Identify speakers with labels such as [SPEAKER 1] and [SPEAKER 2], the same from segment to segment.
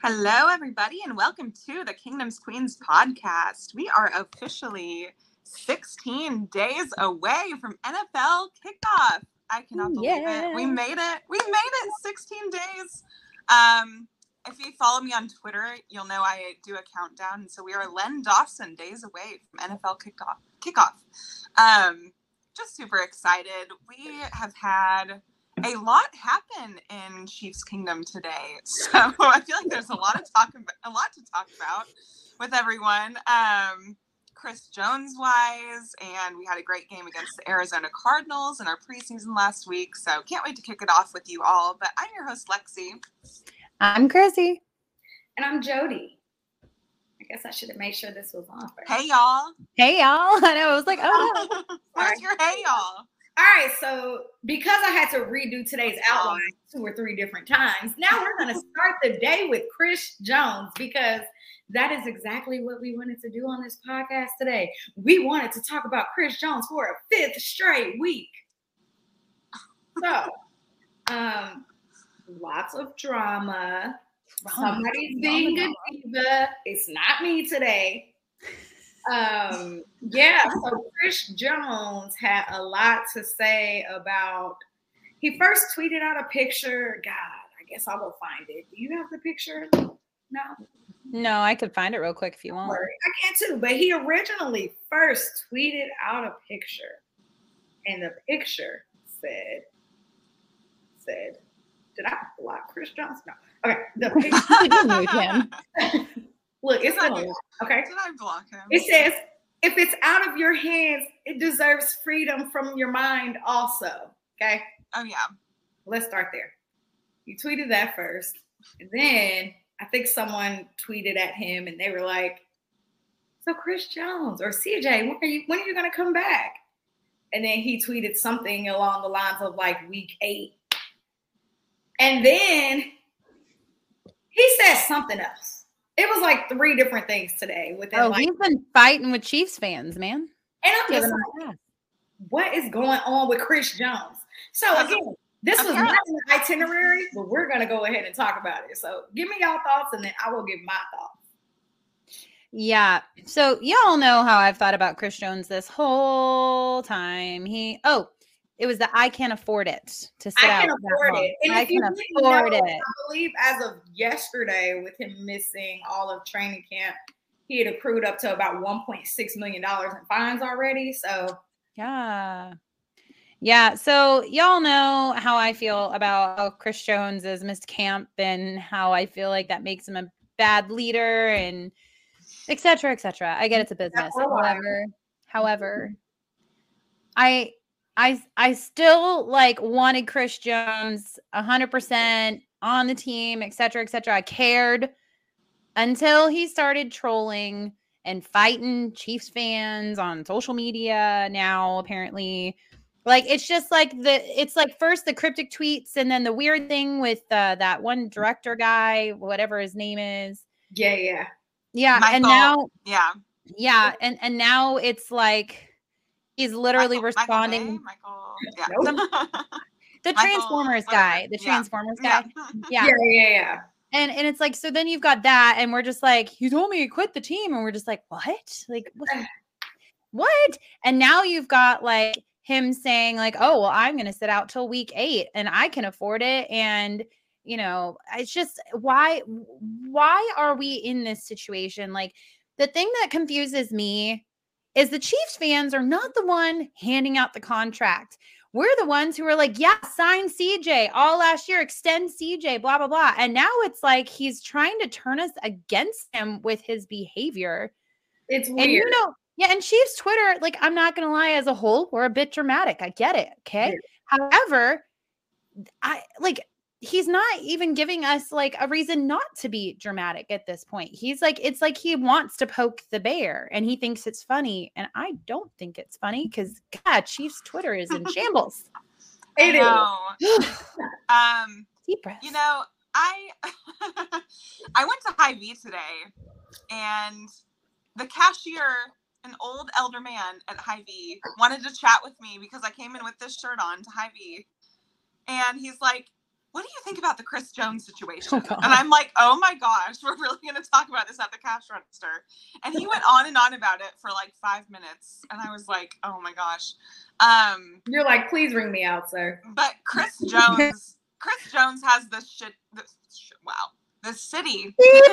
[SPEAKER 1] Hello, everybody, and welcome to the Kingdom's Queens podcast. We are officially 16 days away from NFL kickoff. I cannot believe it. We made it. We made it 16 days. If you follow me on Twitter, you'll know I do a countdown. And so we are Len Dawson days away from NFL kickoff. Just super excited. We have had a lot happen in Chiefs Kingdom today, so I feel like there's a lot to talk about with everyone. Chris Jones wise, and we had a great game against the Arizona Cardinals in our preseason last week, so can't wait to kick it off with you all. But I'm your host, Lexi.
[SPEAKER 2] I'm Chrissy.
[SPEAKER 3] And I'm Jody. I guess I should have made sure this was on first.
[SPEAKER 1] Hey, y'all.
[SPEAKER 2] Hey, y'all. I know. I was like, oh.
[SPEAKER 1] Where's your hey, y'all?
[SPEAKER 3] All right, so because I had to redo today's outline 2 or 3 different times, now we're going to start the day with Chris Jones because that is exactly what we wanted to do on this podcast today. We wanted to talk about Chris Jones for a 5th straight week. So, lots of drama. Somebody's being a diva. It's not me today. So Chris Jones had a lot to say about, he first tweeted out a picture. God, I guess I will find it. Do you have the picture?
[SPEAKER 2] No, I could find it real quick if you want.
[SPEAKER 3] I can too, but he originally first tweeted out a picture, and the picture said, did I block Chris Jones? No. Okay. The picture. Look, it's on. Okay.
[SPEAKER 1] Did I block him?
[SPEAKER 3] It says, if it's out of your hands, it deserves freedom from your mind also. Okay.
[SPEAKER 1] Oh, yeah.
[SPEAKER 3] Let's start there. You tweeted that first. And then I think someone tweeted at him and they were like, so Chris Jones or CJ, when are you going to come back? And then he tweeted something along the lines of like week 8. And then he said something else. It was like 3 different things today.
[SPEAKER 2] He's been fighting with Chiefs fans, man.
[SPEAKER 3] And I'm just like, what is going on with Chris Jones? So again, this was not an itinerary, but we're going to go ahead and talk about it. So give me y'all thoughts, and then I will give my thoughts.
[SPEAKER 2] Yeah. So y'all know how I've thought about Chris Jones this whole time. It was that I can't afford it to sit out.
[SPEAKER 3] I can afford it. And
[SPEAKER 2] I can afford it.
[SPEAKER 3] I believe as of yesterday, with him missing all of training camp, he had accrued up to about $1.6 million in fines already. So
[SPEAKER 2] yeah. So y'all know how I feel about how Chris Jones has missed camp and how I feel like that makes him a bad leader and et cetera, et cetera. I get it's a business. However, I still wanted Chris Jones 100% on the team, et cetera, et cetera. I cared until he started trolling and fighting Chiefs fans on social media now, apparently. It's just first the cryptic tweets and then the weird thing with that one director guy, whatever his name is.
[SPEAKER 3] Yeah.
[SPEAKER 2] Michael, and now, and now it's like, he's literally responding. The Transformers guy. The Transformers guy.
[SPEAKER 3] Yeah.
[SPEAKER 2] And it's like, so then you've got that, and we're just like, he told me he quit the team, and we're just like, what? Like, what? And now you've got like him saying like, oh, well, I'm going to sit out till week 8, and I can afford it. And it's just why are we in this situation? Like, the thing that confuses me is the Chiefs fans are not the one handing out the contract. We're the ones who are like, yeah, sign CJ all last year, extend CJ, blah, blah, blah. And now it's like he's trying to turn us against him with his behavior.
[SPEAKER 3] It's weird.
[SPEAKER 2] And and Chiefs Twitter, like, I'm not going to lie, as a whole, we're a bit dramatic. I get it. Okay. Yeah. However, he's not even giving us like a reason not to be dramatic at this point. He's like, it's like he wants to poke the bear and he thinks it's funny. And I don't think it's funny because God, Chiefs Twitter is in shambles.
[SPEAKER 1] I know.
[SPEAKER 2] Deep breath.
[SPEAKER 1] I went to Hy-Vee today, and the cashier, an old elder man at Hy-Vee, wanted to chat with me because I came in with this shirt on to Hy-Vee. And he's like, what do you think about the Chris Jones situation?
[SPEAKER 2] Oh, God.
[SPEAKER 1] And I'm like, oh my gosh, we're really going to talk about this at the cash register. And he went on and on about it for like 5 minutes. And I was like, oh my gosh.
[SPEAKER 3] You're like, please ring me out, sir.
[SPEAKER 1] But Chris Jones has this city,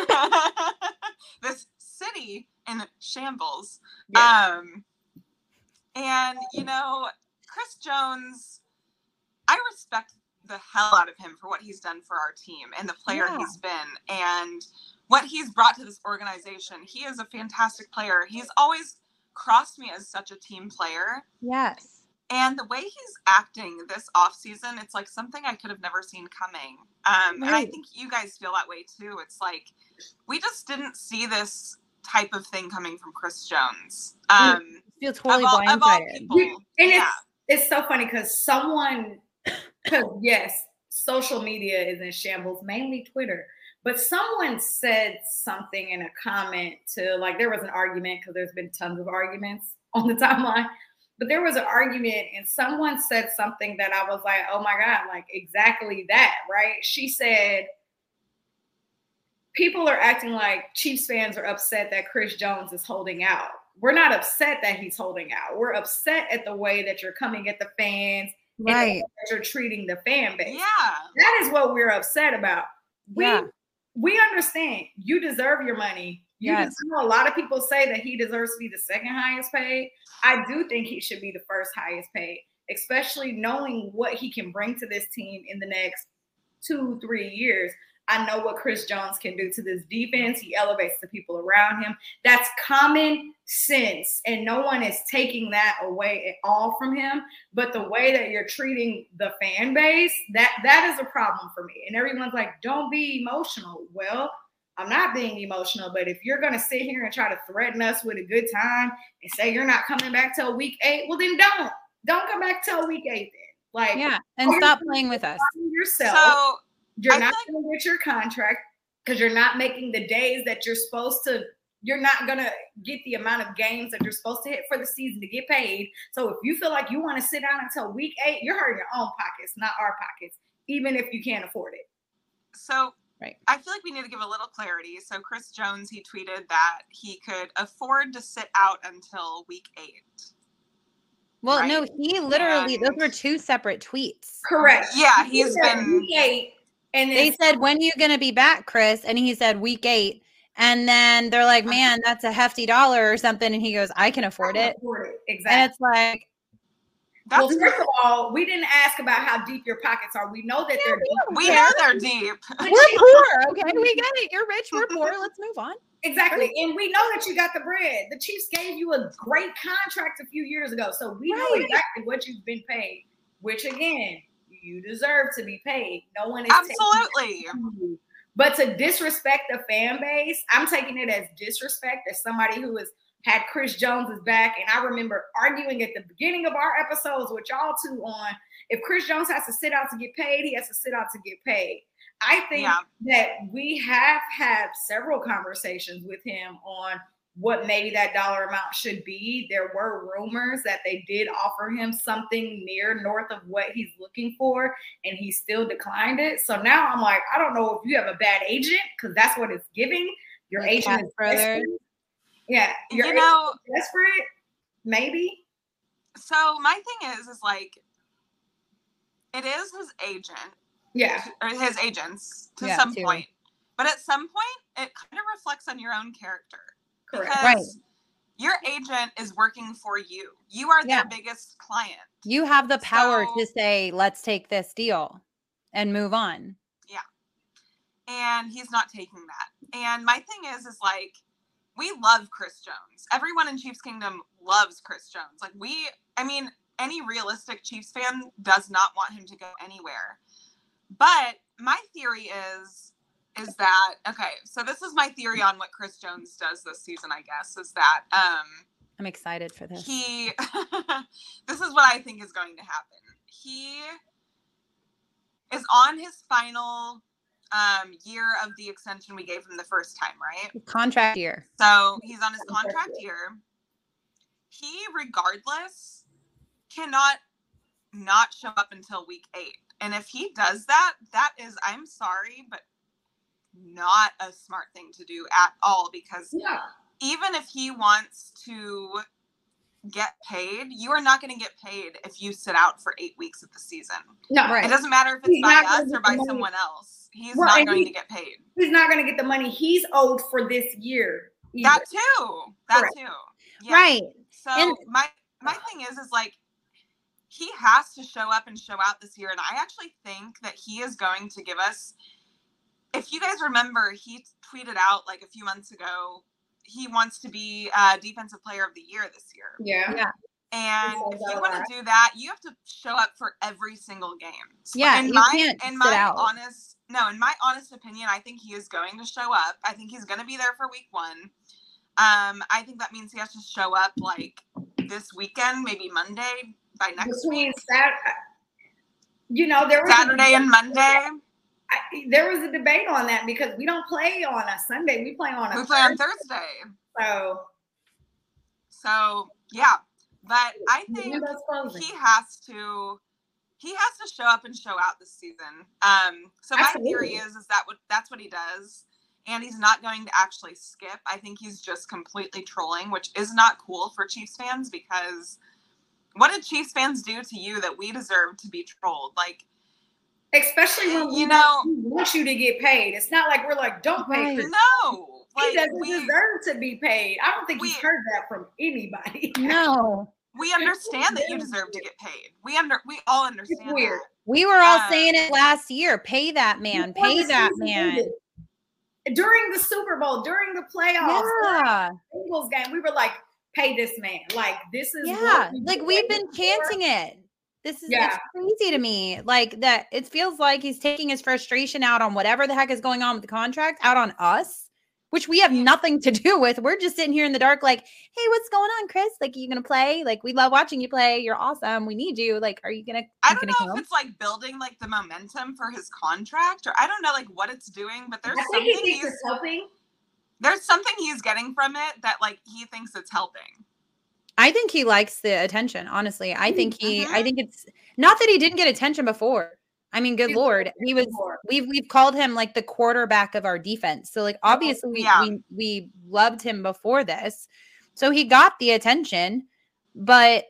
[SPEAKER 1] this city in shambles.
[SPEAKER 3] Yeah.
[SPEAKER 1] And, you know, Chris Jones, I respect the hell out of him for what he's done for our team and the player he's been and what he's brought to this organization. He is a fantastic player. He's always crossed me as such a team player.
[SPEAKER 2] Yes.
[SPEAKER 1] And the way he's acting this offseason, it's like something I could have never seen coming. And I think you guys feel that way too. It's like, we just didn't see this type of thing coming from Chris Jones.
[SPEAKER 2] Feel totally
[SPEAKER 1] of all people.
[SPEAKER 3] And it's so funny because yes, social media is in shambles, mainly Twitter. But someone said something in a comment to, like, there was an argument because there's been tons of arguments on the timeline. But there was an argument and someone said something that I was like, oh my God, like exactly that, right? She said, people are acting like Chiefs fans are upset that Chris Jones is holding out. We're not upset that he's holding out. We're upset at the way that you're coming at the fans. Right. That you're treating the fan base.
[SPEAKER 1] Yeah.
[SPEAKER 3] That is what we're upset about. We understand you deserve your money. I know a lot of people say that he deserves to be the second highest paid. I do think he should be the first highest paid, especially knowing what he can bring to this team in the next 2-3 years. I know what Chris Jones can do to this defense. He elevates the people around him. That's common sense, and no one is taking that away at all from him. But the way that you're treating the fan base, that is a problem for me. And everyone's like, don't be emotional. Well, I'm not being emotional, but if you're going to sit here and try to threaten us with a good time and say you're not coming back till week 8, well, then don't come back till week 8 then. Like,
[SPEAKER 2] and stop playing with us.
[SPEAKER 3] Yourself. So you're not going to get your contract because you're not making the days that you're supposed to. You're not going to get the amount of games that you're supposed to hit for the season to get paid. So if you feel like you want to sit down until week 8, you're hurting your own pockets, not our pockets, even if you can't afford it.
[SPEAKER 1] So I feel like we need to give a little clarity. So Chris Jones, he tweeted that he could afford to sit out until week 8.
[SPEAKER 2] Well, no, he literally, those were 2 separate tweets.
[SPEAKER 3] Correct.
[SPEAKER 1] Yeah, he's been
[SPEAKER 3] week 8. And
[SPEAKER 2] they said, when are you going to be back, Chris? And he said week 8. And then they're like, man, that's a hefty dollar or something. And he goes, I can afford it.
[SPEAKER 3] Exactly.
[SPEAKER 2] And it's like,
[SPEAKER 3] well, first of all, we didn't ask about how deep your pockets are. We know that they're deep.
[SPEAKER 1] We know they're deep.
[SPEAKER 2] We're poor, okay? We get it. You're rich. We're poor. Let's move on.
[SPEAKER 3] Exactly. And we know that you got the bread. The Chiefs gave you a great contract a few years ago. So we know exactly what you've been paid, which, again, you deserve to be paid. No one is
[SPEAKER 1] absolutely.
[SPEAKER 3] But to disrespect the fan base, I'm taking it as disrespect as somebody who has had Chris Jones's back. And I remember arguing at the beginning of our episodes with y'all two on, if Chris Jones has to sit out to get paid, he has to sit out to get paid. I think that we have had several conversations with him on what maybe that dollar amount should be. There were rumors that they did offer him something near north of what he's looking for, and he still declined it. So now I'm like, I don't know if you have a bad agent, because that's what it's giving. Your agent is desperate. Yeah, your agent is desperate, maybe.
[SPEAKER 1] So my thing is like, it is his agent.
[SPEAKER 3] Yeah.
[SPEAKER 1] Or his agents to some point. But at some point, it kind of reflects on your own character.
[SPEAKER 3] Correct.
[SPEAKER 1] Because your agent is working for you. You are their biggest client.
[SPEAKER 2] You have the power to say, let's take this deal and move on.
[SPEAKER 1] Yeah. And he's not taking that. And my thing is like, we love Chris Jones. Everyone in Chiefs Kingdom loves Chris Jones. Like any realistic Chiefs fan does not want him to go anywhere. But my theory is that, okay, so this is my theory on what Chris Jones does this season, I guess, is that
[SPEAKER 2] I'm excited for this.
[SPEAKER 1] This is what I think is going to happen. He is on his final year of the extension we gave him the first time, right?
[SPEAKER 2] Contract year.
[SPEAKER 1] So he's on his contract year. He, regardless, cannot not show up until week 8. And if he does that, that is, I'm sorry, but not a smart thing to do at all, because even if he wants to get paid, you are not going to get paid if you sit out for 8 weeks of the season.
[SPEAKER 3] No,
[SPEAKER 1] It doesn't matter if it's by us or by someone else. He's not going to get paid.
[SPEAKER 3] He's not going to get the money he's owed for this year either.
[SPEAKER 1] That too. Yeah.
[SPEAKER 2] Right.
[SPEAKER 1] So my thing is like, he has to show up and show out this year. And I actually think that he is going to give us, if you guys remember, he tweeted out like a few months ago, he wants to be Defensive Player of the Year this year.
[SPEAKER 2] Yeah.
[SPEAKER 1] And if you want to do that, you have to show up for every single game. So
[SPEAKER 2] yeah.
[SPEAKER 1] in my honest opinion, I think he is going to show up. I think he's going to be there for week 1. I think that means he has to show up like this weekend, maybe Monday by next week.
[SPEAKER 3] There was
[SPEAKER 1] Saturday and Monday.
[SPEAKER 3] There was a debate on that because we don't play on a Sunday. We play on
[SPEAKER 1] Thursday. So yeah. But I think he has to show up and show out this season. So my theory is that's what he does. And he's not going to actually skip. I think he's just completely trolling, which is not cool for Chiefs fans, because what did Chiefs fans do to you that we deserve to be trolled? Like,
[SPEAKER 3] especially when we want you to get paid. It's not like we're like, don't pay.
[SPEAKER 1] Right. No. Like,
[SPEAKER 3] he doesn't deserve to be paid. I don't think he's heard that from anybody.
[SPEAKER 2] No.
[SPEAKER 1] We understand that you deserve to get paid. We all understand that.
[SPEAKER 2] We were all saying it last year. Pay that man. Pay that man.
[SPEAKER 3] During the Super Bowl, during the playoffs, Bengals game, we were like, pay this man. Like, this is
[SPEAKER 2] like we've been chanting it. This is it's crazy to me. Like that it feels like he's taking his frustration out on whatever the heck is going on with the contract, out on us, which we have nothing to do with. We're just sitting here in the dark like, hey, what's going on, Chris? Like, are you going to play? Like, we love watching you play. You're awesome. We need you. Like, are you going to
[SPEAKER 1] I don't know if it's like building like the momentum for his contract, or I don't know like what it's doing, but there's something he's
[SPEAKER 3] helping.
[SPEAKER 1] There's something he's getting from it that like he thinks it's helping.
[SPEAKER 2] I think he likes the attention, honestly. I think it's not that he didn't get attention before. I mean, good Lord, we've called him like the quarterback of our defense. So like, obviously we loved him before this. So he got the attention, but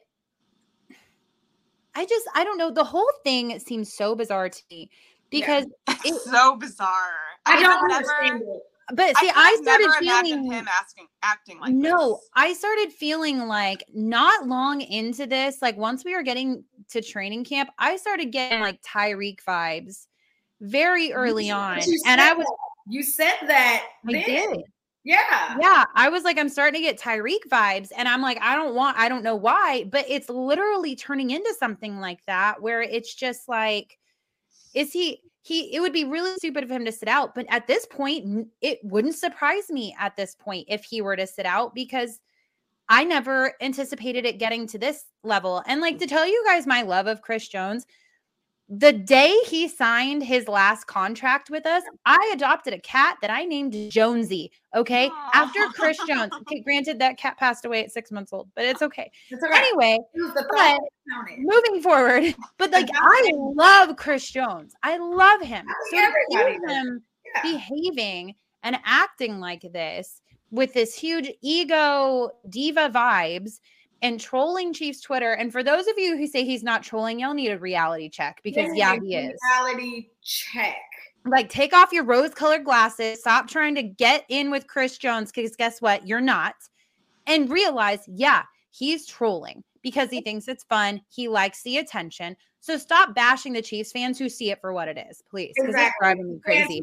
[SPEAKER 2] I don't know. The whole thing seems so bizarre to me because
[SPEAKER 1] it's so bizarre.
[SPEAKER 3] I don't understand it.
[SPEAKER 2] But see, I started feeling
[SPEAKER 1] him acting like this.
[SPEAKER 2] I started feeling like not long into this, like once we were getting to training camp, I started getting like Tyreek vibes very early on. And
[SPEAKER 3] you said that.
[SPEAKER 2] I did.
[SPEAKER 3] Yeah.
[SPEAKER 2] Yeah. I was like, I'm starting to get Tyreek vibes. And I'm like, I don't know why, but it's literally turning into something like that where it's just like, it would be really stupid of him to sit out. But at this point, it wouldn't surprise me at this point if he were to sit out, because I never anticipated it getting to this level. And like, to tell you guys my love of Chris Jones, the day he signed his last contract with us, I adopted a cat that I named Jonesy. Okay. Aww. After Chris Jones. Okay, granted, that cat passed away at 6 months old, but it's okay. Anyway, but moving forward, but like, I love Chris Jones. I love him. So to see him behaving and acting like this with this huge ego diva vibes and trolling Chiefs Twitter. And for those of you who say he's not trolling, y'all need a reality check, because he is.
[SPEAKER 3] Reality check.
[SPEAKER 2] Like, take off your rose-colored glasses. Stop trying to get in with Chris Jones, because guess what? You're not. And realize, he's trolling because he thinks it's fun. He likes the attention. So stop bashing the Chiefs fans who see it for what it is, please. Because it's driving me crazy.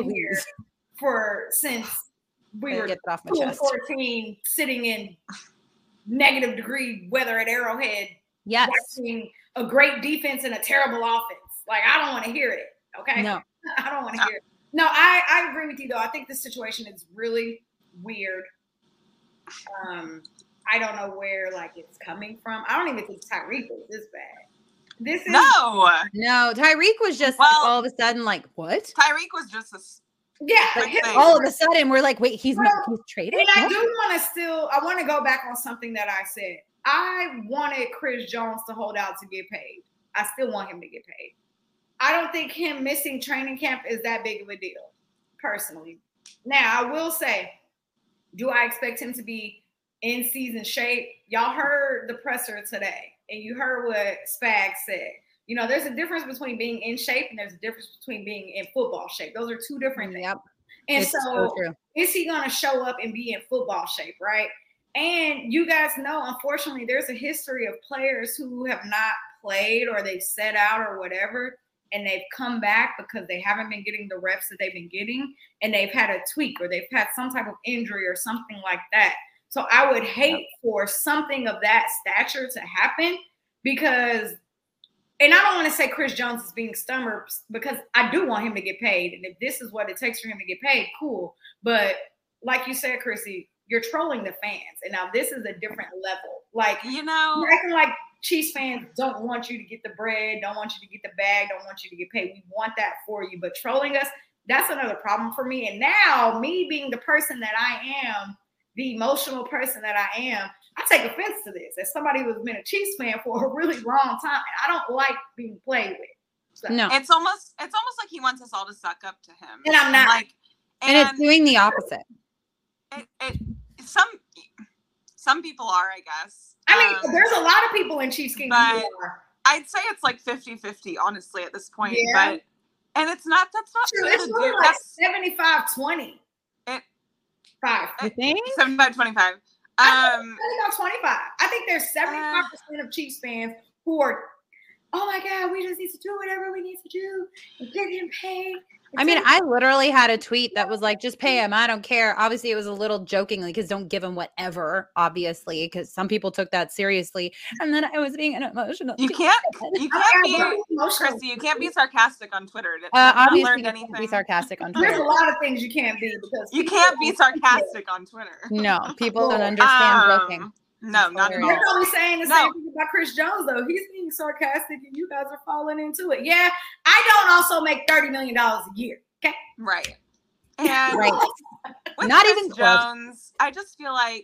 [SPEAKER 3] Since we were
[SPEAKER 2] get it off my chest.
[SPEAKER 3] 14, sitting in negative degree weather at Arrowhead, watching a great defense and a terrible offense. Like, I don't want to hear it. Okay.
[SPEAKER 2] No,
[SPEAKER 3] I don't want to hear it. No, I agree with you though. I think this situation is really weird. I don't know where like it's coming from. I don't even think Tyreek was this bad.
[SPEAKER 2] No. Tyreek was just all of a sudden like, what?
[SPEAKER 1] Tyreek was just
[SPEAKER 2] all of a sudden we're like, wait, he's traded.
[SPEAKER 3] And I do want I want to go back on something that I said. I wanted Chris Jones to hold out to get paid. I still want him to get paid. I don't think him missing training camp is that big of a deal, personally. Now, I will say, do I expect him to be in season shape? Y'all heard the presser today, and you heard what Spags said. You know, there's a difference between being in shape and there's a difference between being in football shape. Those are two different things.
[SPEAKER 2] Yep.
[SPEAKER 3] And
[SPEAKER 2] It's
[SPEAKER 3] so
[SPEAKER 2] true.
[SPEAKER 3] is he going to show up and be in football shape, right? And you guys know, unfortunately, there's a history of players who have not played or they've set out or whatever, and they've come back because they haven't been getting the reps that they've been getting, and they've had a tweak or they've had some type of injury or something like that. So I would hate for something of that stature to happen because, and I don't want to say Chris Jones is being stubborn because I do want him to get paid. And if this is what it takes for him to get paid, cool. But like you said, Chrissy, you're trolling the fans. And now this is a different level. Like,
[SPEAKER 1] You know,
[SPEAKER 3] you're acting like Chiefs fans don't want you to get the bread, don't want you to get the bag, don't want you to get paid. We want that for you. But trolling us, that's another problem for me. And now me being the person that I am, the emotional person that I am, I take offense to this. As somebody who's been a Chiefs fan for a really long time, and I don't like being played with. So.
[SPEAKER 2] No.
[SPEAKER 1] it's almost like he wants us all to suck up to him.
[SPEAKER 3] And I'm not.
[SPEAKER 1] Like,
[SPEAKER 2] And it's doing the opposite.
[SPEAKER 1] Some people are, I guess.
[SPEAKER 3] I mean, there's a lot of people in Chiefs games who are.
[SPEAKER 1] I'd say it's like 50-50, honestly, at this point.
[SPEAKER 3] Yeah.
[SPEAKER 1] And that's not
[SPEAKER 3] True,
[SPEAKER 1] fair
[SPEAKER 3] it's
[SPEAKER 1] to
[SPEAKER 3] really
[SPEAKER 1] do.
[SPEAKER 3] like 75-20.
[SPEAKER 1] It-
[SPEAKER 3] 5.
[SPEAKER 2] You think?
[SPEAKER 1] 75-25.
[SPEAKER 3] I think 25. I think there's 75% of Chiefs fans who are, oh my God, we just need to do whatever we need to do and get him paid.
[SPEAKER 2] I mean, I literally had a tweet that was like, just pay him. I don't care. Obviously, it was a little jokingly because don't give him whatever, obviously, because some people took that seriously. And then I was being an emotional.
[SPEAKER 1] You can't be, Chrissy, you can't be sarcastic on Twitter.
[SPEAKER 2] Obviously, you can't be sarcastic on Twitter.
[SPEAKER 3] There's a lot of things you can't be because
[SPEAKER 1] you can't be sarcastic on Twitter.
[SPEAKER 2] No, people don't understand joking.
[SPEAKER 1] No, not at all.
[SPEAKER 3] You're probably saying the same thing about Chris Jones, though. He's being sarcastic and you guys are falling into it. Yeah, I don't also make $30 million a year. Okay.
[SPEAKER 1] Right. And
[SPEAKER 2] Right.
[SPEAKER 1] with
[SPEAKER 2] Not
[SPEAKER 1] Chris
[SPEAKER 2] even close.
[SPEAKER 1] Jones, I just feel like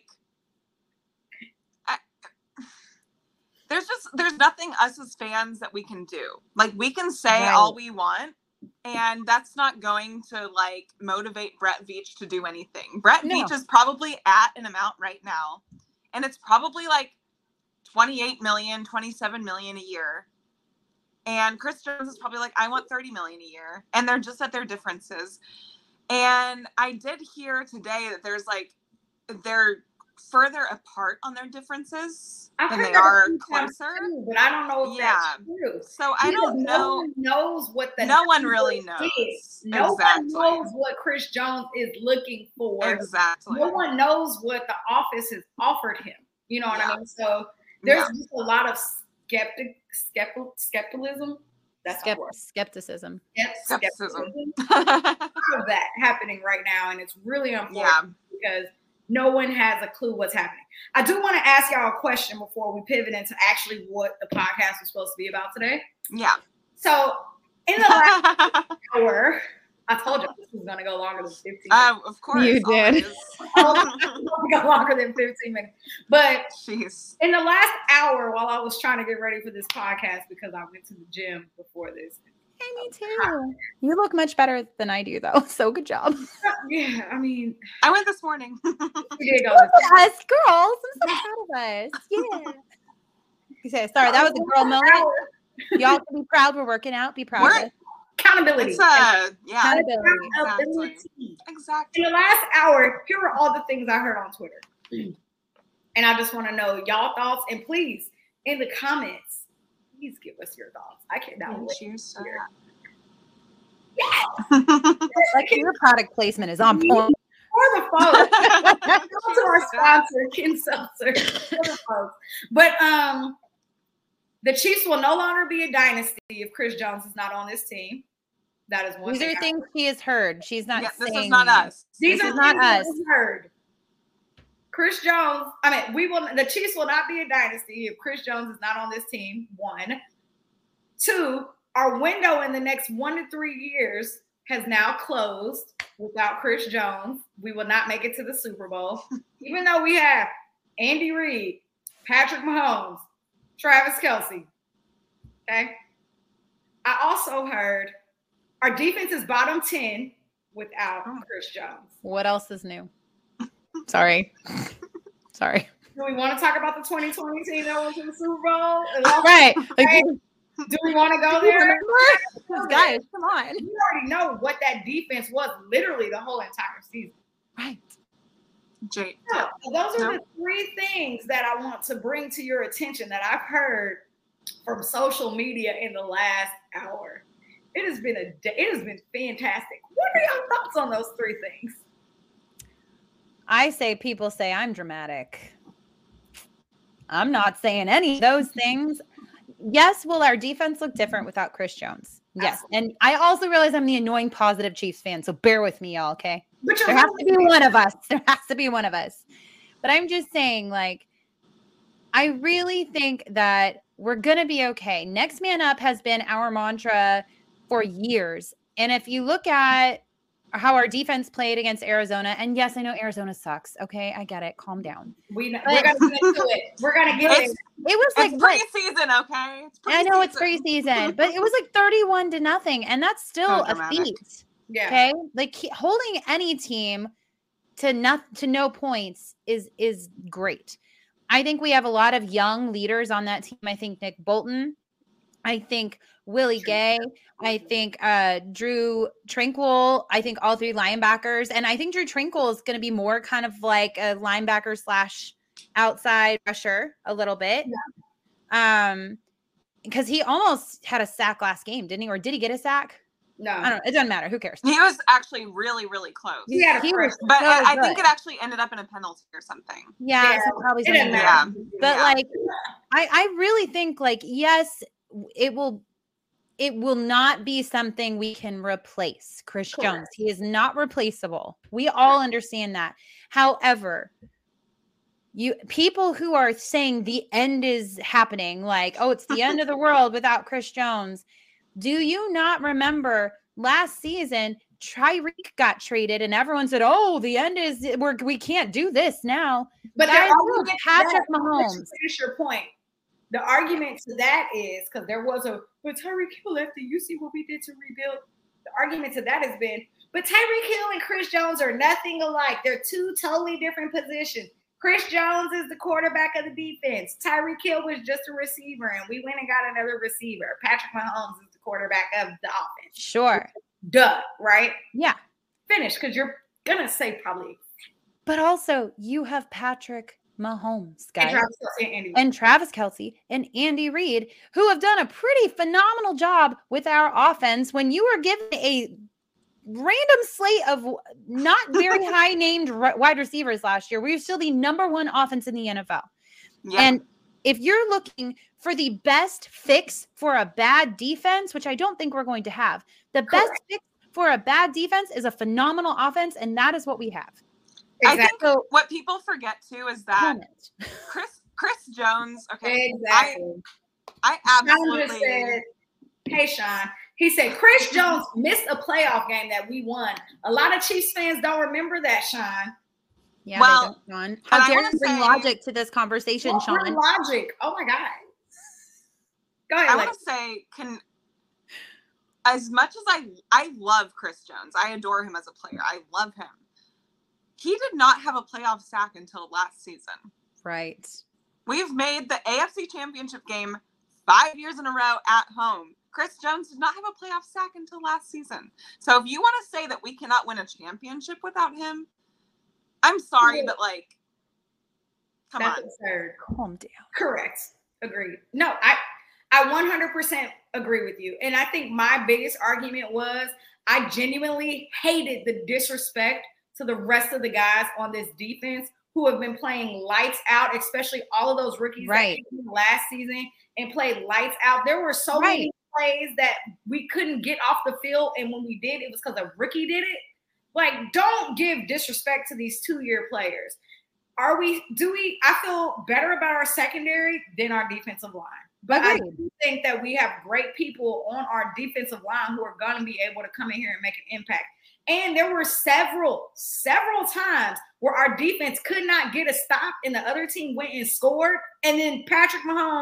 [SPEAKER 1] there's nothing us as fans that we can do. Like, we can say all we want, and that's not going to like motivate Brett Veach to do anything. Brett Veach is probably at an amount right now, and it's probably like 28 million, 27 million a year. And Chris Jones is probably like, I want 30 million a year. And they're just at their differences. And I did hear today that they're further apart on their differences than they are closer.
[SPEAKER 3] Too, but I don't know if that's true.
[SPEAKER 1] So I don't know.
[SPEAKER 3] No one knows what
[SPEAKER 1] no one really knows.
[SPEAKER 3] Is. No one knows what Chris Jones is looking for.
[SPEAKER 1] Exactly.
[SPEAKER 3] No one knows what the office has offered him. You know what I mean? So there's just a lot of skepticism. That's
[SPEAKER 2] skepticism.
[SPEAKER 3] Skepticism. of that happening right now, and it's really unfortunate because no one has a clue what's happening. I do want to ask y'all a question before we pivot into actually what the podcast is supposed to be about today.
[SPEAKER 1] Yeah.
[SPEAKER 3] So in the last hour, I told you this was going to go longer than 15 minutes.
[SPEAKER 1] Of course.
[SPEAKER 2] You did.
[SPEAKER 3] Go longer than 15 minutes. But
[SPEAKER 1] jeez.
[SPEAKER 3] In the last hour, while I was trying to get ready for this podcast, because I went to the gym before this.
[SPEAKER 2] Hey, me too. You look much better than I do, though. So good job.
[SPEAKER 3] Yeah, I mean.
[SPEAKER 1] I went this morning.
[SPEAKER 3] You did go
[SPEAKER 2] this morning. Us girls. I'm so proud of us. Yeah. Okay, sorry, that was a girl moment. Y'all can be proud we're working out. Be proud of us.
[SPEAKER 3] Accountability.
[SPEAKER 1] Accountability.
[SPEAKER 3] Exactly. In the last hour, here are all the things I heard on Twitter. And I just want to know y'all thoughts. And please, in the comments, please give us your thoughts. I cannot wait to hear.
[SPEAKER 2] Like your product placement is on point.
[SPEAKER 3] For the folks. Go to our sponsor, Ken Seltzer. For the folks. But the Chiefs will no longer be a dynasty if Chris Jones is not on this team. That is one.
[SPEAKER 2] These are things she has heard. She's not saying.
[SPEAKER 1] This is not us.
[SPEAKER 3] These are not us. Heard. Chris Jones. I mean, the Chiefs will not be a dynasty if Chris Jones is not on this team. 1, 2. Our window in the next 1 to 3 years has now closed without Chris Jones. We will not make it to the Super Bowl, even though we have Andy Reid, Patrick Mahomes, Travis Kelce, Okay. I also heard our defense is bottom 10 without Chris Jones.
[SPEAKER 2] What else is new? Sorry.
[SPEAKER 3] Do we want to talk about the 2020 team that went to the Super Bowl?
[SPEAKER 2] Right. Like,
[SPEAKER 3] do we want to go there?
[SPEAKER 2] Guys, come on.
[SPEAKER 3] You already know what that defense was literally the whole entire season.
[SPEAKER 2] Right.
[SPEAKER 1] Jake.
[SPEAKER 3] So those are the three things that I want to bring to your attention that I've heard from social media in the last hour. It has been fantastic. What are your thoughts on those three things?
[SPEAKER 2] I say people say I'm dramatic. I'm not saying any of those things. Yes, will our defense look different without Chris Jones? Yes. And I also realize I'm the annoying positive Chiefs fan, so bear with me, y'all, okay? There has to be one of us. There has to be one of us. But I'm just saying, like, I really think that we're going to be okay. Next man up has been our mantra for years. And if you look at how our defense played against Arizona, and yes, I know Arizona sucks. Okay, I get it. Calm down.
[SPEAKER 3] We're going to get into it. We're going to get it.
[SPEAKER 2] It was like
[SPEAKER 1] preseason, okay?
[SPEAKER 2] I know it's preseason, but it was like 31-0, and that's still a feat.
[SPEAKER 3] Yeah.
[SPEAKER 2] Okay, like holding any team to no points is great. I think we have a lot of young leaders on that team. I think Nick Bolton. I think Willie Gay. I think Drew Tranquill. I think all three linebackers. And I think Drew Tranquill is going to be more kind of like a linebacker / outside rusher a little bit. Yeah. Because he almost had a sack last game, didn't he? Or did he get a sack?
[SPEAKER 3] No.
[SPEAKER 2] I don't know. It doesn't matter. Who cares?
[SPEAKER 1] He was actually really, really close.
[SPEAKER 3] Yeah,
[SPEAKER 1] but I think it actually ended up in a penalty or something.
[SPEAKER 2] Yeah. So probably something.
[SPEAKER 1] Yeah.
[SPEAKER 2] But like, I really think like, yes, it will not be something we can replace Chris Jones. He is not replaceable. We all understand that. However, people who are saying the end is happening, like, oh, it's the end of the world without Chris Jones. Do you not remember last season, Tyreek got traded and everyone said, oh, the end is, we can't do this now.
[SPEAKER 3] But
[SPEAKER 2] Patrick Mahomes.
[SPEAKER 3] Finish your point. The argument to that is, because there was but Tyreek Hill left, you see what we did to rebuild? The argument to that has been, but Tyreek Hill and Chris Jones are nothing alike. They're two totally different positions. Chris Jones is the quarterback of the defense. Tyreek Hill was just a receiver, and we went and got another receiver. Patrick Mahomes is the quarterback of the offense.
[SPEAKER 2] Sure.
[SPEAKER 3] Duh, right?
[SPEAKER 2] Yeah.
[SPEAKER 3] Finish, because you're going to say probably.
[SPEAKER 2] But also, you have Patrick Mahomes, guys.
[SPEAKER 3] And
[SPEAKER 2] Travis Kelce and Andy Reid, who have done a pretty phenomenal job with our offense when you were given a random slate of not very high named wide receivers last year. We were still the #1 offense in the NFL. Yeah. And if you're looking for the best fix for a bad defense, which I don't think we're going to have, the best fix for a bad defense is a phenomenal offense, and that is what we have.
[SPEAKER 1] Exactly. I think what people forget too is that Chris Jones. Okay, exactly. I absolutely.
[SPEAKER 3] Said, hey, Sean. He said Chris Jones missed a playoff game that we won. A lot of Chiefs fans don't remember that, Sean.
[SPEAKER 2] Yeah, well, they don't, Sean. How dare you bring logic to this conversation, Sean?
[SPEAKER 3] Logic. Oh my God. Go ahead.
[SPEAKER 1] I want to say, as much as I love Chris Jones, I adore him as a player. I love him. He did not have a playoff sack until last season.
[SPEAKER 2] Right.
[SPEAKER 1] We've made the AFC Championship game 5 years in a row at home. Chris Jones did not have a playoff sack until last season. So if you want to say that we cannot win a championship without him, I'm sorry, but like, come on.
[SPEAKER 3] Absurd.
[SPEAKER 2] Calm down.
[SPEAKER 3] Correct. Agreed. No, I 100% agree with you. And I think my biggest argument was I genuinely hated the disrespect to the rest of the guys on this defense who have been playing lights out, especially all of those rookies that came last season and played lights out. There were so many plays that we couldn't get off the field, and when we did, it was because a rookie did it. Like, don't give disrespect to these 2-year players. I feel better about our secondary than our defensive line. But I do think that we have great people on our defensive line who are going to be able to come in here and make an impact. And there were several times where our defense could not get a stop and the other team went and scored. And then Patrick Mahomes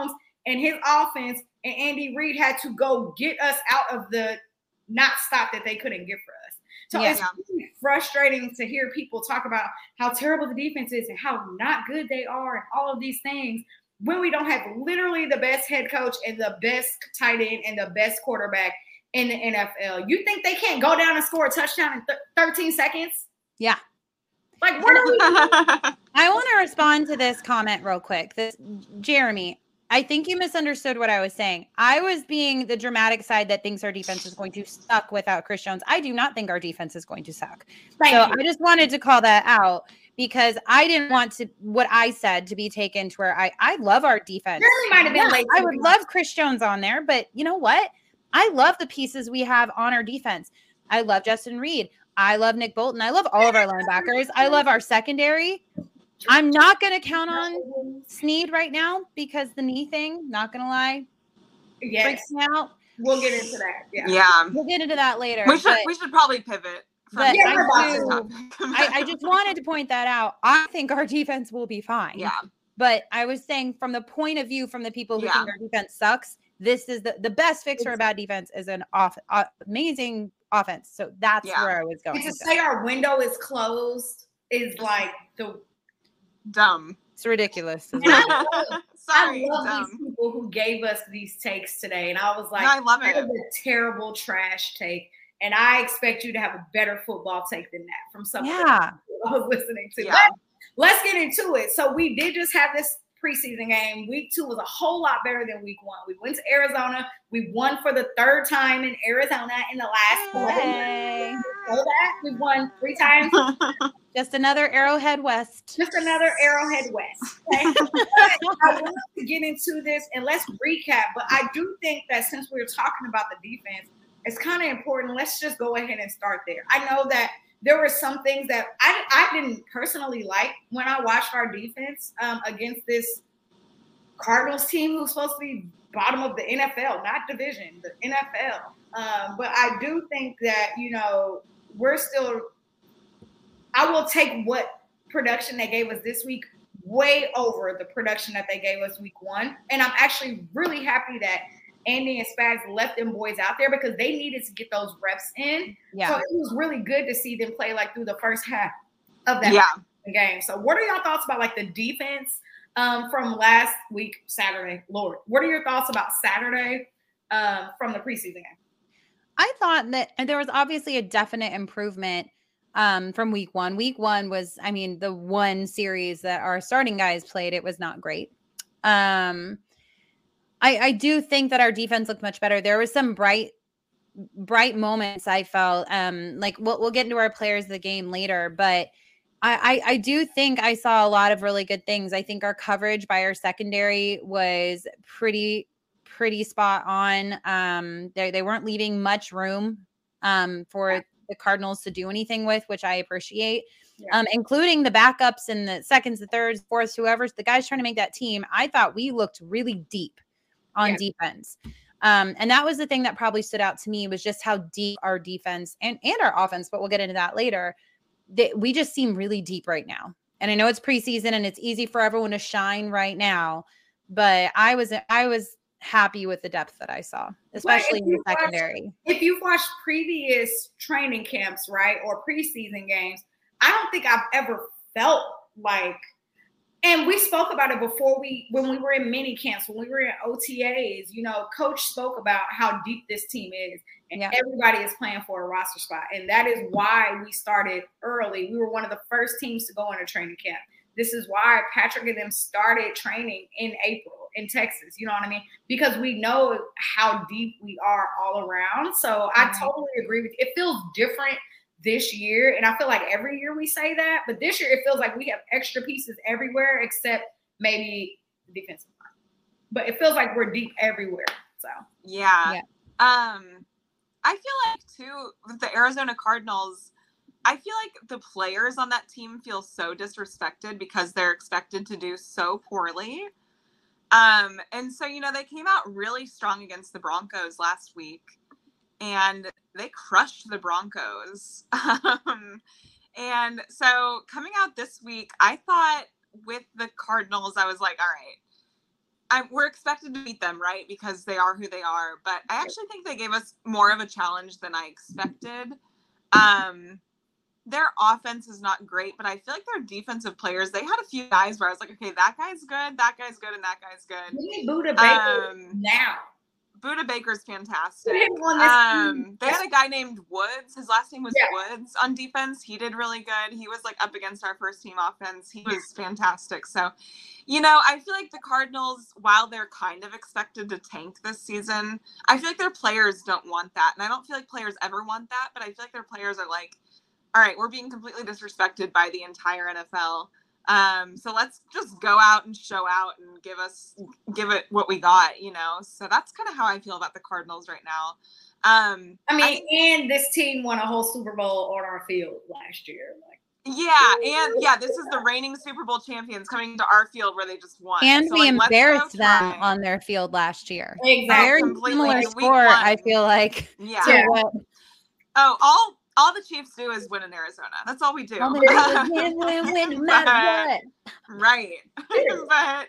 [SPEAKER 3] and his offense, and Andy Reid had to go get us out of the not stop that they couldn't get for us. So it's really frustrating to hear people talk about how terrible the defense is and how not good they are and all of these things when we don't have literally the best head coach and the best tight end and the best quarterback in the NFL. You think they can't go down and score a touchdown in 13 seconds?
[SPEAKER 2] Yeah.
[SPEAKER 3] Like, what are we doing?
[SPEAKER 2] I want to respond to this comment real quick. Jeremy, I think you misunderstood what I was saying. I was being the dramatic side that thinks our defense is going to suck without Chris Jones. I do not think our defense is going to suck. I just wanted to call that out because I didn't want what I said to be taken to where I love our defense.
[SPEAKER 3] Really might have been late.
[SPEAKER 2] I would love Chris Jones on there, but you know what? I love the pieces we have on our defense. I love Justin Reed. I love Nick Bolton. I love all of our linebackers. I love our secondary. I'm not going to count on Snead right now because the knee thing, not going to lie, freaks me out.
[SPEAKER 3] We'll get into that.
[SPEAKER 1] Yeah.
[SPEAKER 2] We'll get into that later.
[SPEAKER 1] We should probably pivot.
[SPEAKER 2] But I just wanted to point that out. I think our defense will be fine.
[SPEAKER 1] Yeah.
[SPEAKER 2] But I was saying from the point of view from the people who think our defense sucks, this is the best fix for a bad defense is an amazing offense. So that's where I was going.
[SPEAKER 3] And to say our window is closed is like the
[SPEAKER 1] dumb.
[SPEAKER 2] It's ridiculous.
[SPEAKER 3] I love these people who gave us these takes today. And I was like,
[SPEAKER 1] I love it.
[SPEAKER 3] That was a terrible trash take. And I expect you to have a better football take than that from someone I was listening to.
[SPEAKER 1] Yeah.
[SPEAKER 3] But let's get into it. So we did just have this preseason game. Week 2 was a whole lot better than week 1. We went to Arizona. We won for the 3rd time in Arizona in the last 4 days. So that we won 3 times.
[SPEAKER 2] Just another Arrowhead West.
[SPEAKER 3] Just another Arrowhead West. Okay? I want to get into this and let's recap. But I do think that since we're talking about the defense, it's kind of important. Let's just go ahead and start there. I know that there were some things that I didn't personally like when I watched our defense against this Cardinals team who's supposed to be bottom of the NFL, not division, the NFL. But I do think that, we're still – I will take what production they gave us this week way over the production that they gave us week 1. And I'm actually really happy that Andy and Spags left them boys out there because they needed to get those reps in. Yeah. So it was really good to see them play like through the first half of that game. So what are y'all thoughts about like the defense from last week, Saturday? Lord, what are your thoughts about Saturday from the preseason game?
[SPEAKER 2] I thought that there was obviously a definite improvement from week 1. Week 1 was, the one series that our starting guys played, it was not great. I do think that our defense looked much better. There was some bright moments I felt. Like we'll get into our players of the game later, but I do think I saw a lot of really good things. I think our coverage by our secondary was pretty spot on. They weren't leaving much room for the Cardinals to do anything with, which I appreciate. Yeah. Including the backups and the seconds, the thirds, fourths, whoever's the guys trying to make that team. I thought we looked really deep on defense. And that was the thing that probably stood out to me was just how deep our defense and our offense, but we'll get into that later. We just seem really deep right now. And I know it's preseason and it's easy for everyone to shine right now, but I was happy with the depth that I saw, especially in the secondary.
[SPEAKER 3] If you've watched previous training camps, right, or preseason games, I don't think I've ever felt like, and we spoke about it before when we were in mini camps, when we were in OTAs, Coach spoke about how deep this team is and everybody is playing for a roster spot. And that is why we started early. We were one of the first teams to go into training camp. This is why Patrick and them started training in April in Texas. You know what I mean? Because we know how deep we are all around. So I totally agree with you. It feels different this year. And I feel like every year we say that, but this year it feels like we have extra pieces everywhere except maybe the defensive line. But it feels like we're deep everywhere. So
[SPEAKER 1] yeah. I feel like too with the Arizona Cardinals, I feel like the players on that team feel so disrespected because they're expected to do so poorly. And so, they came out really strong against the Broncos last week and they crushed the Broncos. And so coming out this week, I thought with the Cardinals, I was like, all right, we're expected to beat them, right? Because they are who they are. But I actually think they gave us more of a challenge than I expected. Their offense is not great, but I feel like their defensive players, they had a few guys where I was like, okay, that guy's good, that guy's good, and that guy's good.
[SPEAKER 3] We need Buda Baker now.
[SPEAKER 1] Buda Baker's fantastic. They had a guy named Woods. His last name was Woods on defense. He did really good. He was like up against our first team offense. He was fantastic. So, I feel like the Cardinals, while they're kind of expected to tank this season, I feel like their players don't want that. And I don't feel like players ever want that, but I feel like their players are like, all right, we're being completely disrespected by the entire NFL. So let's just go out and show out and give it what we got, So that's kind of how I feel about the Cardinals right now.
[SPEAKER 3] And this team won a whole Super Bowl on our field last year.
[SPEAKER 1] This is the reigning Super Bowl champions coming to our field where they just won.
[SPEAKER 2] And we embarrassed them on their field last year.
[SPEAKER 3] Exactly.
[SPEAKER 2] Very similar sport, I feel like.
[SPEAKER 1] Yeah. All the Chiefs do is win in Arizona. That's all we do.
[SPEAKER 2] Win, no matter what.
[SPEAKER 1] Right. But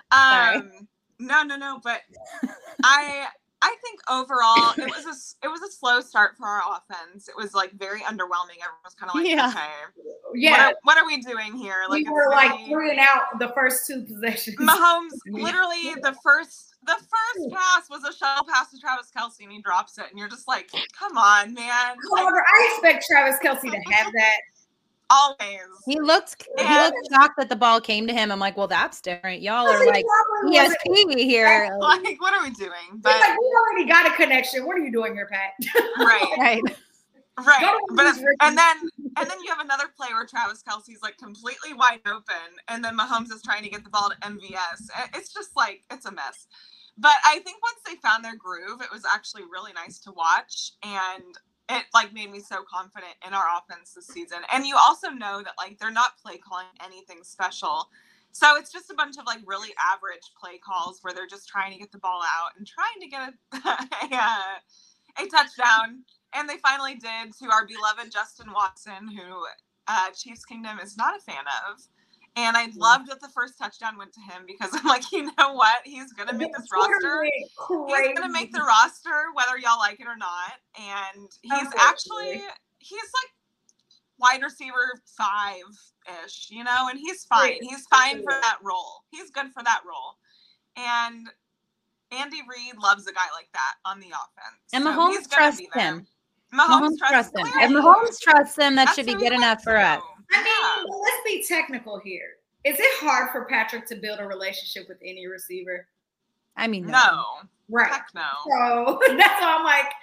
[SPEAKER 1] no. But I think overall it was a slow start for our offense. It was like very underwhelming. Everyone was kind of like, okay, what are we doing here?
[SPEAKER 3] Like we were like 3-and-out the first 2 possessions.
[SPEAKER 1] Mahomes literally the first pass was a shuttle pass to Travis Kelce, and he drops it, and you're just like, come on, man.
[SPEAKER 3] However, I expect Travis Kelce to have that.
[SPEAKER 1] Always.
[SPEAKER 2] He looked shocked that the ball came to him. I'm like, well, that's different. Y'all are like ESP here.
[SPEAKER 1] Like, what are we doing?
[SPEAKER 3] But like, we already got a connection. What are you doing here, Pat?
[SPEAKER 1] Right. But and then you have another play where Travis Kelce's like completely wide open, and then Mahomes is trying to get the ball to MVS. It's just like, it's a mess. But I think once they found their groove, it was actually really nice to watch, and it like made me so confident in our offense this season. And you also know that like they're not play calling anything special. So it's just a bunch of like really average play calls where they're just trying to get the ball out and trying to get a touchdown. And they finally did, to our beloved Justin Watson, who Chiefs Kingdom is not a fan of. And I loved that the first touchdown went to him, because I'm like, you know what? He's going to make this roster. He's going to make the roster, whether y'all like it or not. And he's like wide receiver 5-ish, and he's fine. He's fine for that role. He's good for that role. And Andy Reid loves a guy like that on the offense.
[SPEAKER 2] And Mahomes trusts him.
[SPEAKER 1] Mahomes trusts him.
[SPEAKER 2] If Mahomes trusts him, that should be good enough for us.
[SPEAKER 3] Let's be technical here. Is it hard for Patrick to build a relationship with any receiver?
[SPEAKER 1] No.
[SPEAKER 3] Right.
[SPEAKER 1] Heck no.
[SPEAKER 3] So that's why I'm like,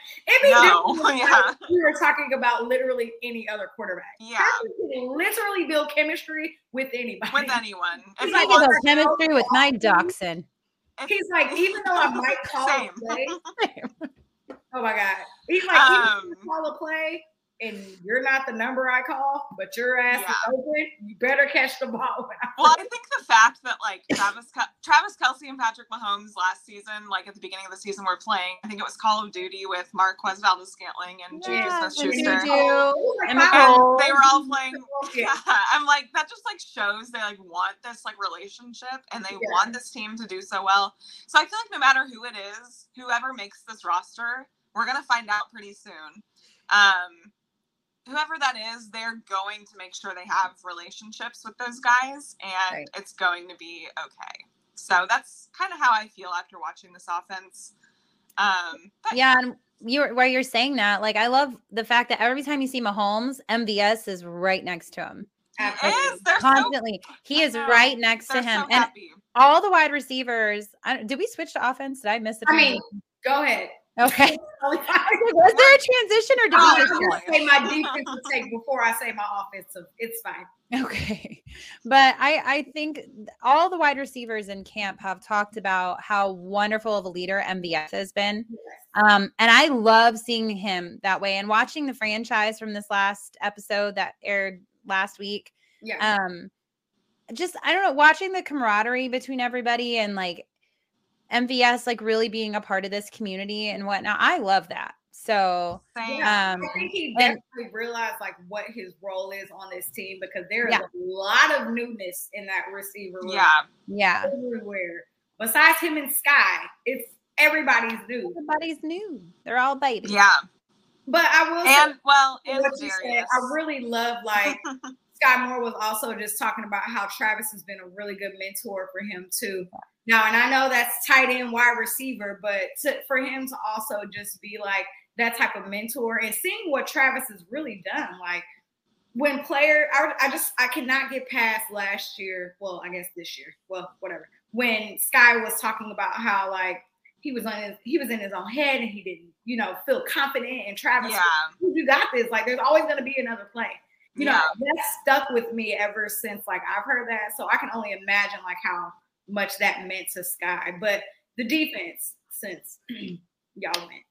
[SPEAKER 3] we were talking about literally any other quarterback.
[SPEAKER 1] Yeah.
[SPEAKER 3] Patrick can literally build chemistry with anybody.
[SPEAKER 1] With anyone.
[SPEAKER 2] He's like chemistry with Mike Dawson.
[SPEAKER 3] He's like, even though I might call a play. Oh my God. He's like, even if you call a play and you're not the number I call, but your ass is open, you better catch the ball.
[SPEAKER 1] Well, I think the fact that like Travis Kelce and Patrick Mahomes last season, like at the beginning of the season, were playing, I think it was Call of Duty with Marquez Valdes-Scantling and Juju Smith-Schuster. And they were all playing. I'm like, that just like shows they like want this like relationship, and they want this team to do so well. So I feel like no matter who it is, whoever makes this roster, we're going to find out pretty soon. Whoever that is, they're going to make sure they have relationships with those guys, and it's going to be okay. So that's kind of how I feel after watching this offense.
[SPEAKER 2] And you're saying that, like, I love the fact that every time you see Mahomes, MVS is right next to him.
[SPEAKER 1] He is.
[SPEAKER 2] Constantly. He is right next to him.
[SPEAKER 1] So happy.
[SPEAKER 2] And all the wide receivers, did we switch to offense? Did I miss it?
[SPEAKER 3] Go ahead.
[SPEAKER 2] Okay. Was there a transition, or did we
[SPEAKER 3] just say my defensive take before I say my offensive? It's fine.
[SPEAKER 2] Okay. But I think all the wide receivers in camp have talked about how wonderful of a leader MVS has been. And I love seeing him that way, and watching the franchise from this last episode that aired last week. Just, I don't know, watching the camaraderie between everybody, and like MVS like really being a part of this community and whatnot. I love that. So
[SPEAKER 3] I think he definitely realized like what his role is on this team, because there is a lot of newness in that receiver room.
[SPEAKER 1] Yeah.
[SPEAKER 3] Everywhere. besides him and Sky, it's everybody's new.
[SPEAKER 2] Everybody's new. They're all babies.
[SPEAKER 1] Yeah.
[SPEAKER 3] But I will
[SPEAKER 1] and
[SPEAKER 3] say,
[SPEAKER 1] and
[SPEAKER 3] what you said, I really love, like, Sky Moore was also just talking about how Travis has been a really good mentor for him too. Now, and I know that's tight end, wide receiver, but for him to also just be like that type of mentor and seeing what Travis has really done, like when I cannot get past last year. Well, I guess this year. Well, whatever. When Sky was talking about how like he was in his own head and he didn't, feel confident. And Travis, you got this. Like, there's always going to be another play. That's stuck with me ever since, like, I've heard that. So I can only imagine, like, how much that meant to Sky. But the defense, since y'all went,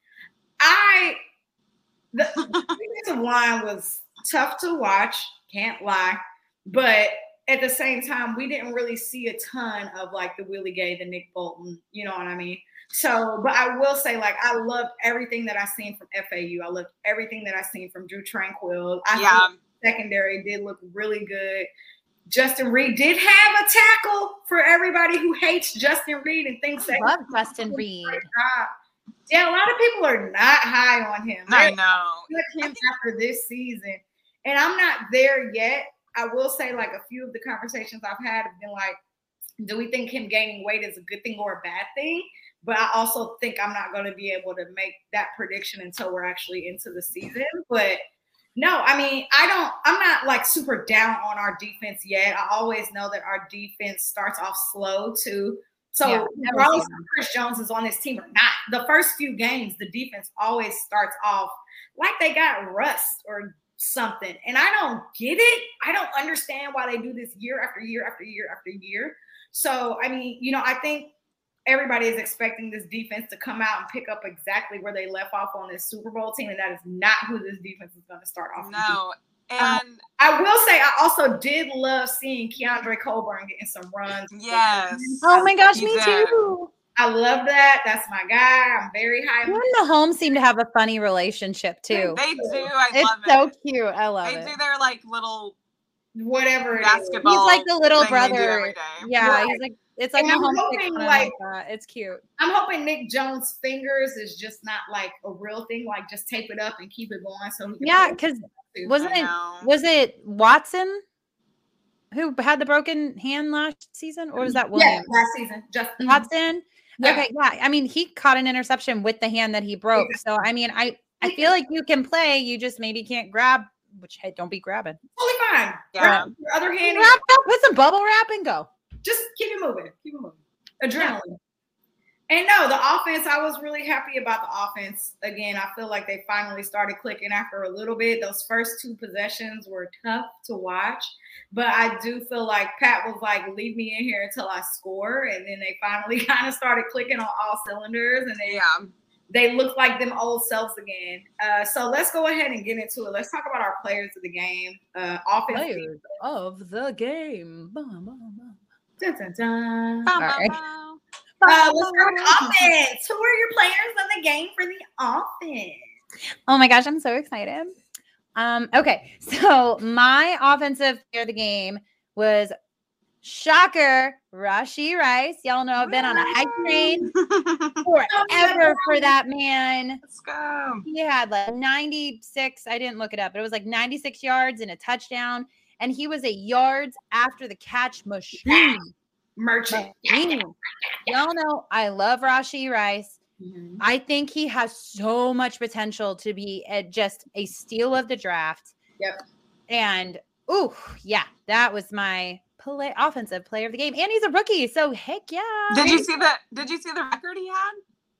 [SPEAKER 3] the defensive line was tough to watch, can't lie. But at the same time, we didn't really see a ton of, like, the Willie Gay, the Nick Bolton, you know what I mean? So, but I will say, like, I loved everything that I seen from FAU. I loved everything that I seen from Drew Tranquill. Secondary did look really good. Justin Reed did have a tackle for everybody who hates Justin Reed and thinks that.
[SPEAKER 2] I love Justin Reed.
[SPEAKER 3] Yeah, a lot of people are not high on him.
[SPEAKER 1] I know.
[SPEAKER 3] Him after this season. And I'm not there yet. I will say, like, a few of the conversations I've had have been like, do we think him gaining weight is a good thing or a bad thing? But I also think I'm not going to be able to make that prediction until we're actually into the season. But no, I mean, I'm not like super down on our defense yet. I always know that our defense starts off slow too. So regardless if Chris Jones is on this team or not, the first few games, the defense always starts off like they got rust or something. And I don't get it. I don't understand why they do this year after year after year after year. So, I mean, I think everybody is expecting this defense to come out and pick up exactly where they left off on this Super Bowl team, and that is not who this defense is going to start off.
[SPEAKER 1] No, and
[SPEAKER 3] I will say I also did love seeing Keandre Colburn getting some runs.
[SPEAKER 1] Yes.
[SPEAKER 2] Oh my gosh, me too.
[SPEAKER 3] I love that. That's my guy. I'm very high.
[SPEAKER 2] You and Mahomes seem to have a funny relationship too.
[SPEAKER 1] They do. I love it.
[SPEAKER 2] It's so cute. I love it.
[SPEAKER 1] They do their like little
[SPEAKER 3] whatever
[SPEAKER 1] basketball.
[SPEAKER 2] He's like the little brother. Yeah,
[SPEAKER 3] right.
[SPEAKER 2] He's like. It's like
[SPEAKER 3] I'm hoping, like,
[SPEAKER 2] it's cute.
[SPEAKER 3] I'm hoping Nick Jones' fingers is just not like a real thing. Like, just tape it up and keep it going. So
[SPEAKER 2] because was it Watson who had the broken hand last season, or was that Williams?
[SPEAKER 3] Yeah, last season, just
[SPEAKER 2] Watson.
[SPEAKER 3] Yeah.
[SPEAKER 2] Okay, yeah. I mean, he caught an interception with the hand that he broke. So I mean, I feel like you can play. You just maybe can't grab. Which, hey, don't be grabbing.
[SPEAKER 3] Totally fine.
[SPEAKER 1] Yeah.
[SPEAKER 3] Your other hand.
[SPEAKER 2] Put some bubble wrap and go.
[SPEAKER 3] Just keep it moving. Keep it moving. Adrenaline. Yeah. And no, the offense, I was really happy about the offense. Again, I feel like they finally started clicking after a little bit. Those first two possessions were tough to watch. But I do feel like Pat was like, leave me in here until I score. And then they finally kind of started clicking on all cylinders. And they look like them old selves again. So let's go ahead and get into it. Let's talk about our players of the game. Offense
[SPEAKER 2] players of the game. Bum, bum, bum.
[SPEAKER 3] Dun, dun, dun.
[SPEAKER 1] All right.
[SPEAKER 3] Let's start with offense. Who are your players of the game for the offense?
[SPEAKER 2] Oh my gosh, I'm so excited. Okay, so my offensive player of the game was shocker, Rashee Rice. Y'all know I've been on a hype train forever for that man.
[SPEAKER 1] Let's go.
[SPEAKER 2] He had like 96. I didn't look it up, but it was like 96 yards and a touchdown. And he was a yards after the catch machine.
[SPEAKER 3] Merchant.
[SPEAKER 2] Y'all know I love Rashee Rice.
[SPEAKER 3] Mm-hmm.
[SPEAKER 2] I think he has so much potential to be just a steal of the draft.
[SPEAKER 3] Yep.
[SPEAKER 2] And, that was my offensive player of the game. And he's a rookie, so heck yeah.
[SPEAKER 1] Did you see the record he had?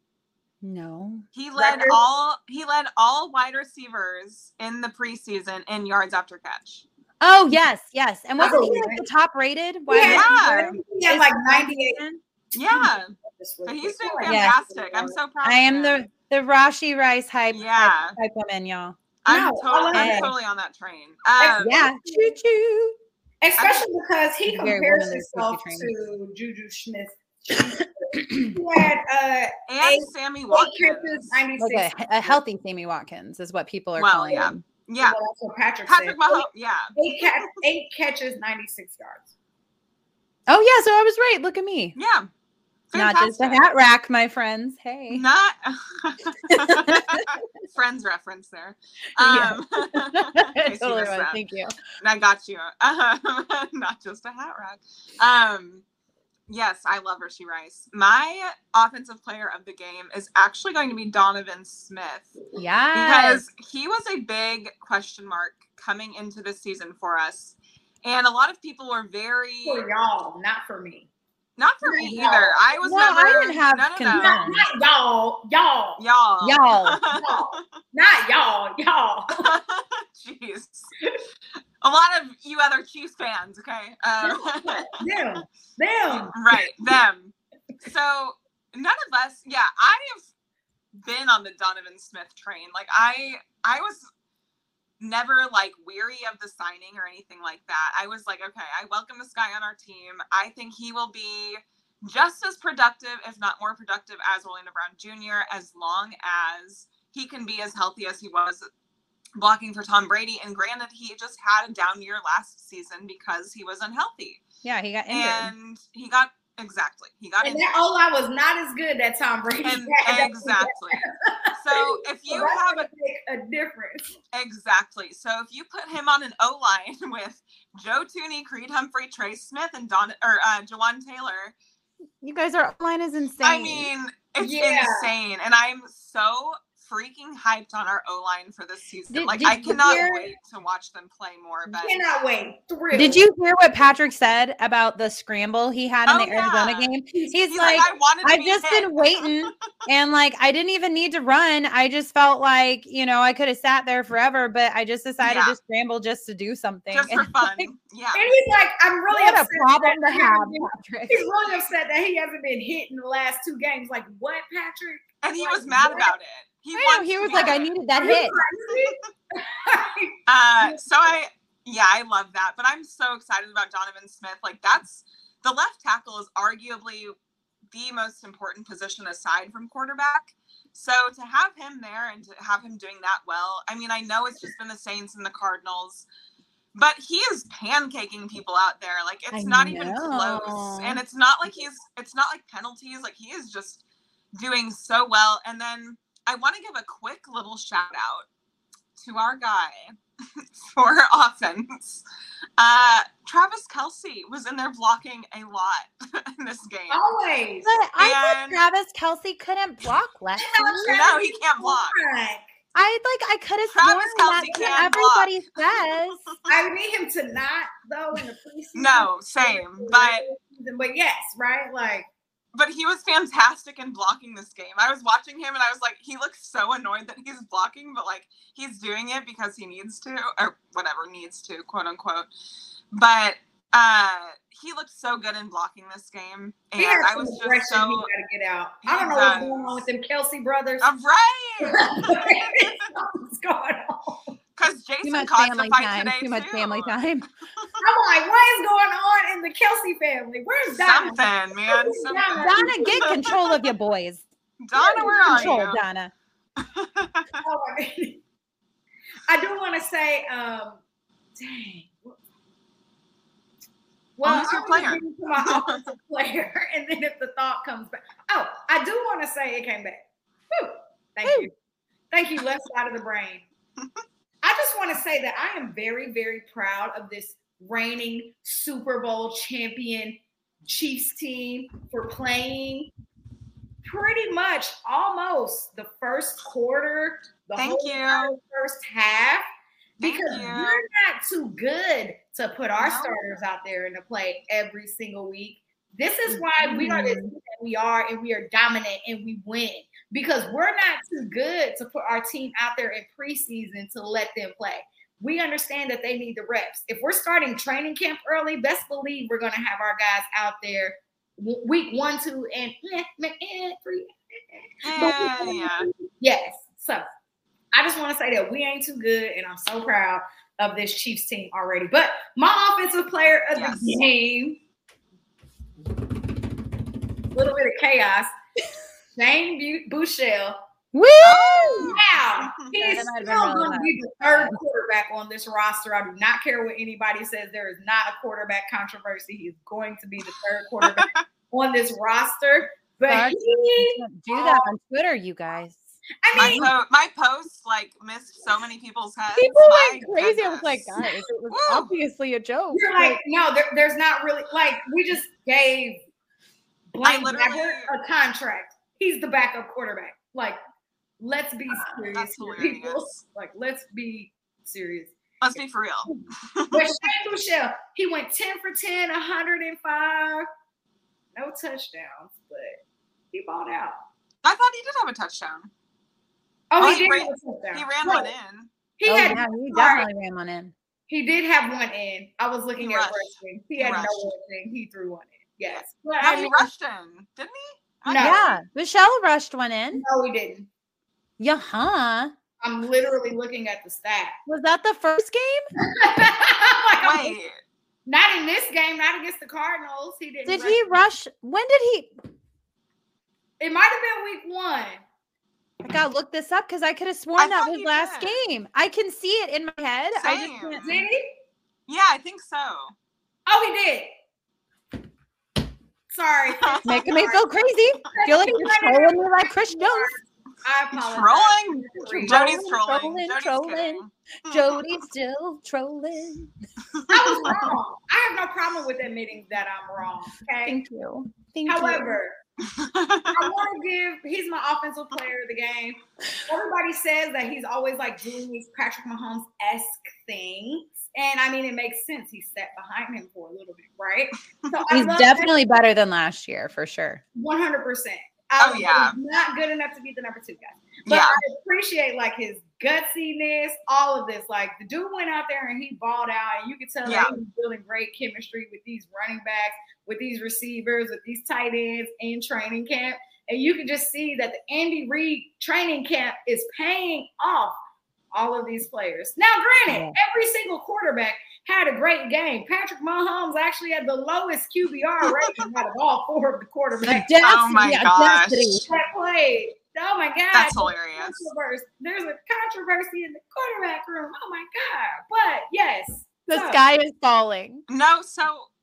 [SPEAKER 2] No.
[SPEAKER 1] He led all wide receivers in the preseason in yards after catch.
[SPEAKER 2] Oh, yes. And wasn't he like the top rated?
[SPEAKER 3] Yeah. He had like 98.
[SPEAKER 1] Yeah. So he's doing fantastic. I'm so proud.
[SPEAKER 2] I am the Rashee Rice hype woman, y'all.
[SPEAKER 1] I'm totally on that train.
[SPEAKER 2] Choo choo.
[SPEAKER 3] Especially because he compares himself to Juju Smith. He had
[SPEAKER 1] and Sammy Watkins.
[SPEAKER 2] Okay, a healthy Sammy Watkins is what people are calling him.
[SPEAKER 1] Yeah.
[SPEAKER 3] Well, that's what Patrick said.
[SPEAKER 1] Mahomes,
[SPEAKER 3] 8 catches, 96 yards.
[SPEAKER 2] Oh, yeah. So I was right. Look at me.
[SPEAKER 1] Yeah.
[SPEAKER 2] Not just a hat rack, my friends. Hey.
[SPEAKER 1] Not Friends reference there.
[SPEAKER 2] Totally was. Thank you.
[SPEAKER 1] I got you. Not just a hat rack. Yes, I love Rashee Rice. My offensive player of the game is actually going to be Donovan Smith.
[SPEAKER 2] Yeah.
[SPEAKER 1] Because he was a big question mark coming into this season for us. And a lot of people were very...
[SPEAKER 3] For y'all, not for me.
[SPEAKER 1] Not for me either. I was never...
[SPEAKER 2] I didn't have concerns.
[SPEAKER 3] Not y'all. Not y'all.
[SPEAKER 1] Jeez. A lot of you other Chiefs fans, okay?
[SPEAKER 3] Them.
[SPEAKER 1] Right, them. So none of us, I have been on the Donovan Smith train. Like I was never like weary of the signing or anything like that. I was like, okay, I welcome this guy on our team. I think he will be just as productive, if not more productive, as Orlando Brown Jr., as long as he can be as healthy as he was blocking for Tom Brady. And granted, he just had a down year last season because he was unhealthy.
[SPEAKER 2] Yeah, he got injured.
[SPEAKER 1] And he got injured.
[SPEAKER 3] That O-line was not as good that Tom Brady had.
[SPEAKER 1] Exactly. So if you have
[SPEAKER 3] a difference.
[SPEAKER 1] Exactly. So if you put him on an O-line with Joe Thuney, Creed Humphrey, Trey Smith, and Jawan Taylor.
[SPEAKER 2] You guys, our O-line is insane.
[SPEAKER 1] I mean, it's insane. And I'm so freaking hyped on our O-line for this season. I cannot wait to watch them play more. But
[SPEAKER 3] cannot wait.
[SPEAKER 2] Did you hear what Patrick said about the scramble he had in the Arizona game? He's like, I've just been waiting, and like I didn't even need to run. I just felt like, I could have sat there forever, but I just decided to scramble just to do something.
[SPEAKER 1] Just for fun.
[SPEAKER 3] And he's like, I'm really upset.
[SPEAKER 2] What a problem to have, Patrick.
[SPEAKER 3] He's really upset that he hasn't been hit in the last 2 games. Like, what, Patrick?
[SPEAKER 1] And he was mad about it. He
[SPEAKER 2] was like, I needed that hit.
[SPEAKER 1] I love that. But I'm so excited about Donovan Smith. Like, that's the left tackle is arguably the most important position aside from quarterback. So to have him there and to have him doing that well, I mean, I know it's just been the Saints and the Cardinals, but he is pancaking people out there. Like, it's not even close. And it's not like penalties. Like, he is just doing so well. And then I want to give a quick little shout out to our guy for offense. Travis Kelce was in there blocking a lot in this game.
[SPEAKER 3] Always.
[SPEAKER 2] But I thought Travis Kelce couldn't block left.
[SPEAKER 1] No, he can't block.
[SPEAKER 2] I could have sworn that everybody says.
[SPEAKER 3] I need him to not, though, in the preseason.
[SPEAKER 1] No, same.
[SPEAKER 3] But yes, right? Like.
[SPEAKER 1] But he was fantastic in blocking this game. I was watching him and I was like, he looks so annoyed that he's blocking, but like he's doing it because he needs to, or whatever needs to, quote unquote. But he looked so good in blocking this game. And I was just so
[SPEAKER 3] he gotta get out. I don't know what's going on with them Kelce brothers.
[SPEAKER 1] I'm right.
[SPEAKER 3] What's going on?
[SPEAKER 1] Because Jason caught the fight today
[SPEAKER 2] too much family time.
[SPEAKER 3] I'm like, what is going on in the Kelce family? Where's Donna?
[SPEAKER 1] Something, man.
[SPEAKER 2] Donna, get control of your boys.
[SPEAKER 1] Donna, where are you?
[SPEAKER 2] Donna.
[SPEAKER 3] I do want to say, dang. Well,
[SPEAKER 1] who's your player?
[SPEAKER 3] To my offensive player, and then if the thought comes back. Oh, I do want to say it came back. Woo. Thank you. Thank you, left side of the brain. I just want to say that I am very, very proud of this reigning Super Bowl champion Chiefs team for playing pretty much almost the first quarter, the whole first half, because we're not too good to put our starters out there and to play every single week. This is why we are the team that we are, and we are dominant and we win, because we're not too good to put our team out there in preseason to let them play. We understand that they need the reps. If we're starting training camp early, best believe we're going to have our guys out there week 1, 2, and 3. Yes. So I just want to say that we ain't too good, and I'm so proud of this Chiefs team already. But my offensive player of the game, a little bit of chaos, Shane Buechele.
[SPEAKER 2] Woo!
[SPEAKER 3] Wow. He's still going to be the third quarterback on this roster. I do not care what anybody says. There is not a quarterback controversy. He's going to be the third quarterback. on this roster. But
[SPEAKER 2] Sorry,
[SPEAKER 3] he
[SPEAKER 2] do that on Twitter, you guys.
[SPEAKER 3] I mean,
[SPEAKER 1] my posts like missed so many people's heads.
[SPEAKER 2] People
[SPEAKER 1] My
[SPEAKER 2] went crazy. I was like,
[SPEAKER 1] goodness.
[SPEAKER 2] guys, it was
[SPEAKER 1] Woo.
[SPEAKER 2] obviously a joke.
[SPEAKER 3] you're like, no, there's not really like we just gave Blaine Gabbert a contract. He's the backup quarterback. Like, let's be serious here, people. Like, let's be serious.
[SPEAKER 1] Let's be for real.
[SPEAKER 3] But Shane Buechele, he went 10 for 10, 105, no touchdowns, but he balled out.
[SPEAKER 1] I thought he did have a touchdown.
[SPEAKER 3] Oh, he did have a touchdown.
[SPEAKER 1] He ran one in.
[SPEAKER 3] He
[SPEAKER 2] definitely ran one in.
[SPEAKER 3] He did have one in. I was looking at rushing. He had no rushing. He threw one in. Yes.
[SPEAKER 1] But he rushed in, didn't he?
[SPEAKER 3] No.
[SPEAKER 2] Yeah. Buechele rushed one in.
[SPEAKER 3] No, he didn't.
[SPEAKER 2] Yeah, huh?
[SPEAKER 3] I'm literally looking at the stat.
[SPEAKER 2] Was that the first game?
[SPEAKER 1] Wait.
[SPEAKER 3] Not in this game, not against the Cardinals. He didn't.
[SPEAKER 2] Did he rush? When did he?
[SPEAKER 3] It might have been week 1.
[SPEAKER 2] I gotta look this up because I could have sworn that was last game. I can see it in my head.
[SPEAKER 1] Same.
[SPEAKER 2] I just can't.
[SPEAKER 3] Did he?
[SPEAKER 1] Yeah, I think so.
[SPEAKER 3] Oh, he did. Sorry.
[SPEAKER 2] Making me feel crazy. Feel like you're trolling me like Chris Jones.
[SPEAKER 3] I apologize.
[SPEAKER 1] Trolling? Jody's trolling.
[SPEAKER 2] Jody's still trolling.
[SPEAKER 3] I was wrong. I have no problem with admitting that I'm wrong. Okay.
[SPEAKER 2] Thank you.
[SPEAKER 3] However, I want to give, he's my offensive player of the game. Everybody says that he's always like doing these Patrick Mahomes-esque things. And I mean, it makes sense. He sat behind him for a little bit, right? So
[SPEAKER 2] he's definitely better than last year, for sure.
[SPEAKER 3] 100%. Not good enough to be the number 2 guy. But I appreciate like his gutsiness, all of this. Like the dude went out there and he balled out, and you could tell that he was building great chemistry with these running backs, with these receivers, with these tight ends in training camp. And you can just see that the Andy Reid training camp is paying off all of these players. Now, granted, every single quarterback had a great game. Patrick Mahomes actually had the lowest QBR rating out of all 4 of the quarterbacks.
[SPEAKER 1] Oh my gosh.
[SPEAKER 3] That played. Oh my God.
[SPEAKER 1] That's hilarious.
[SPEAKER 3] There's a controversy in the quarterback room. Oh my God. But yes.
[SPEAKER 2] The sky is falling.
[SPEAKER 1] No, so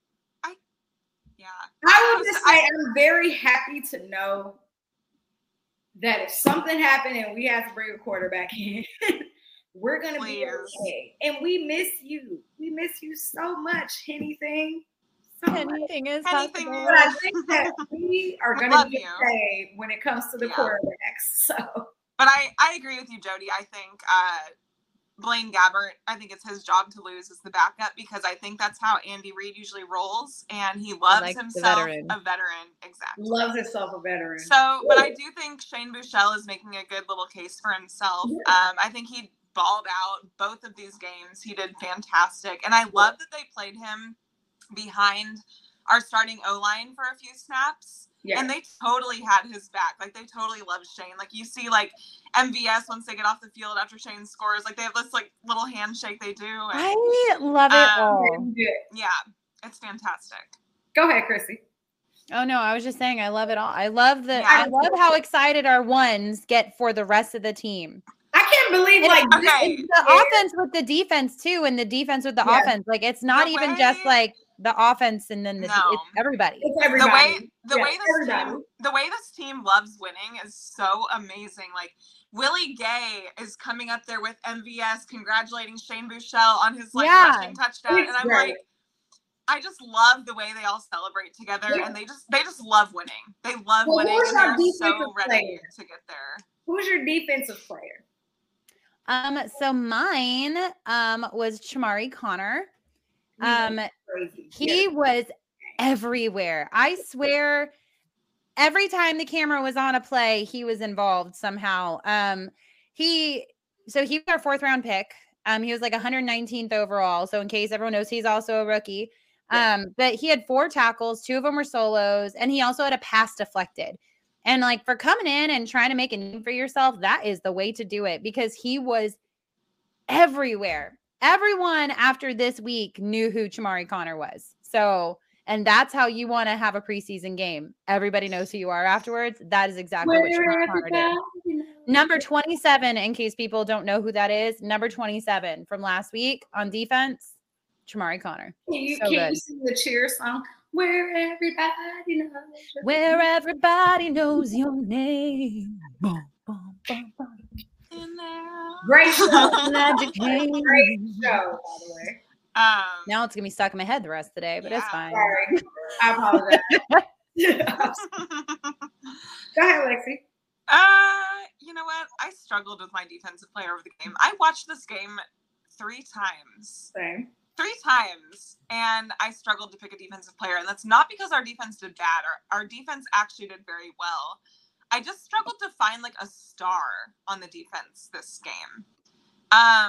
[SPEAKER 3] I will just say I'm very happy to know that if something happened and we have to bring a quarterback in, we're going to be okay. And we miss you. We miss you so much. Anything
[SPEAKER 2] is possible.
[SPEAKER 3] But I think that we are going to be okay when it comes to the quarterbacks. So,
[SPEAKER 1] but I agree with you, Jody. I think Blaine Gabbert, I think it's his job to lose as the backup, because I think that's how Andy Reid usually rolls, and he loves himself a veteran. Exactly.
[SPEAKER 3] Loves himself a veteran.
[SPEAKER 1] So, but I do think Shane Buechele is making a good little case for himself. I think he balled out both of these games. He did fantastic, and I love that they played him behind our starting O-line for a few snaps. Yeah. And they totally had his back. Like, they totally love Shane. Like, you see, like, MVS, once they get off the field after Shane scores, like, they have this, like, little handshake they do. And,
[SPEAKER 2] I love it all.
[SPEAKER 1] Yeah, it's fantastic.
[SPEAKER 3] Go ahead, Chrissy.
[SPEAKER 2] Oh, no, I was just saying I love it all. I love I love how excited our ones get for the rest of the team.
[SPEAKER 3] I can't believe,
[SPEAKER 2] it's the offense with the defense, too, and the defense with the offense. Like, it's not even just, like, the offense and then it's everybody.
[SPEAKER 3] It's everybody.
[SPEAKER 1] The way this team loves winning is so amazing. Like, Willie Gay is coming up there with MVS congratulating Shane Buechele on his rushing touchdown, and I'm like, I just love the way they all celebrate together, and they just love winning. They love winning, and they're so ready to get there.
[SPEAKER 3] Who's your defensive player?
[SPEAKER 2] So mine was Chamari Connor. He was everywhere. I swear, every time the camera was on a play, he was involved somehow. He was our 4th round pick. He was like 119th overall. So in case everyone knows, he's also a rookie. But he had 4 tackles, 2 of them were solos, and he also had a pass deflected. And like, for coming in and trying to make a name for yourself, that is the way to do it, because he was everywhere. Everyone after this week knew who Chamari Connor was. So, and that's how you want to have a preseason game. Everybody knows who you are afterwards. That is exactly what Chamari Connor did. Number 27, in case people don't know who that is, number 27 from last week on defense, Chamari Connor.
[SPEAKER 3] Can you sing the cheer song? Where everybody knows.
[SPEAKER 2] Where everybody knows your name. Boom, boom, boom, boom.
[SPEAKER 1] In there.
[SPEAKER 3] Great show.
[SPEAKER 2] Magic
[SPEAKER 3] Great
[SPEAKER 2] name.
[SPEAKER 3] show, by the way.
[SPEAKER 2] Now it's gonna be stuck in my head the rest of the day, but it's fine.
[SPEAKER 3] Sorry. I apologize. Go ahead, Lexi.
[SPEAKER 1] You know what? I struggled with my defensive player of the game. I watched this game 3 times.
[SPEAKER 3] Same.
[SPEAKER 1] 3 times, and I struggled to pick a defensive player, and that's not because our defense did bad. Our defense actually did very well. I just struggled to find like a star on the defense this game. I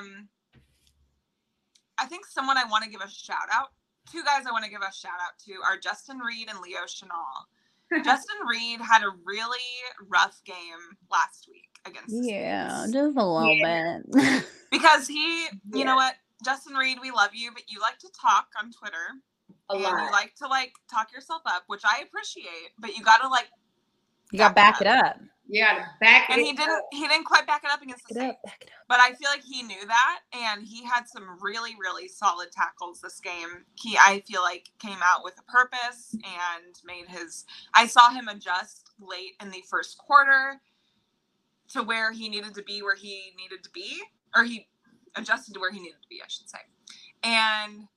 [SPEAKER 1] think someone I want to give a shout out. 2 guys I want to give a shout out to are Justin Reed and Leo Chenal. Justin Reed had a really rough game last week against the Saints.
[SPEAKER 2] Just a little bit.
[SPEAKER 1] Because you know what, Justin Reed, we love you, but you like to talk on Twitter.
[SPEAKER 3] A lot.
[SPEAKER 1] You like to like talk yourself up, which I appreciate, but you gotta like
[SPEAKER 2] You gotta back it up.
[SPEAKER 3] Yeah, back
[SPEAKER 1] and
[SPEAKER 3] it
[SPEAKER 1] he didn't quite back it up against the Saints.
[SPEAKER 2] Back it up.
[SPEAKER 1] But I feel like he knew that, and he had some really, really solid tackles this game. He, I feel like, came out with a purpose and made his. I saw him adjust late in the first quarter to where he needed to be, or he adjusted to where he needed to be, I should say. And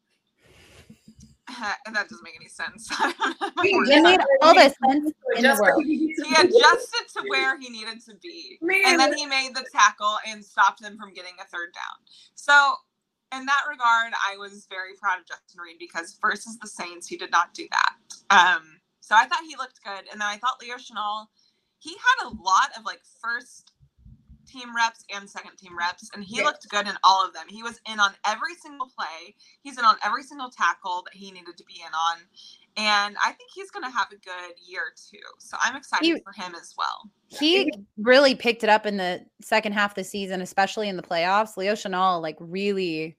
[SPEAKER 1] that doesn't make any sense.
[SPEAKER 2] It made all the sense in the world.
[SPEAKER 1] He adjusted to where he needed to be. And then he made the tackle and stopped them from getting a 3rd down. So in that regard, I was very proud of Justin Reed because versus the Saints, he did not do that. So I thought he looked good. And then I thought Leo Chenal, he had a lot of like first team reps and second team reps, and he looked good in all of them. He was in on every single play. He's in on every single tackle that he needed to be in on, and I think he's going to have a good year too. So I'm excited for him as well.
[SPEAKER 2] He really picked it up in the second half of the season, especially in the playoffs. Leo Chenal, like, really.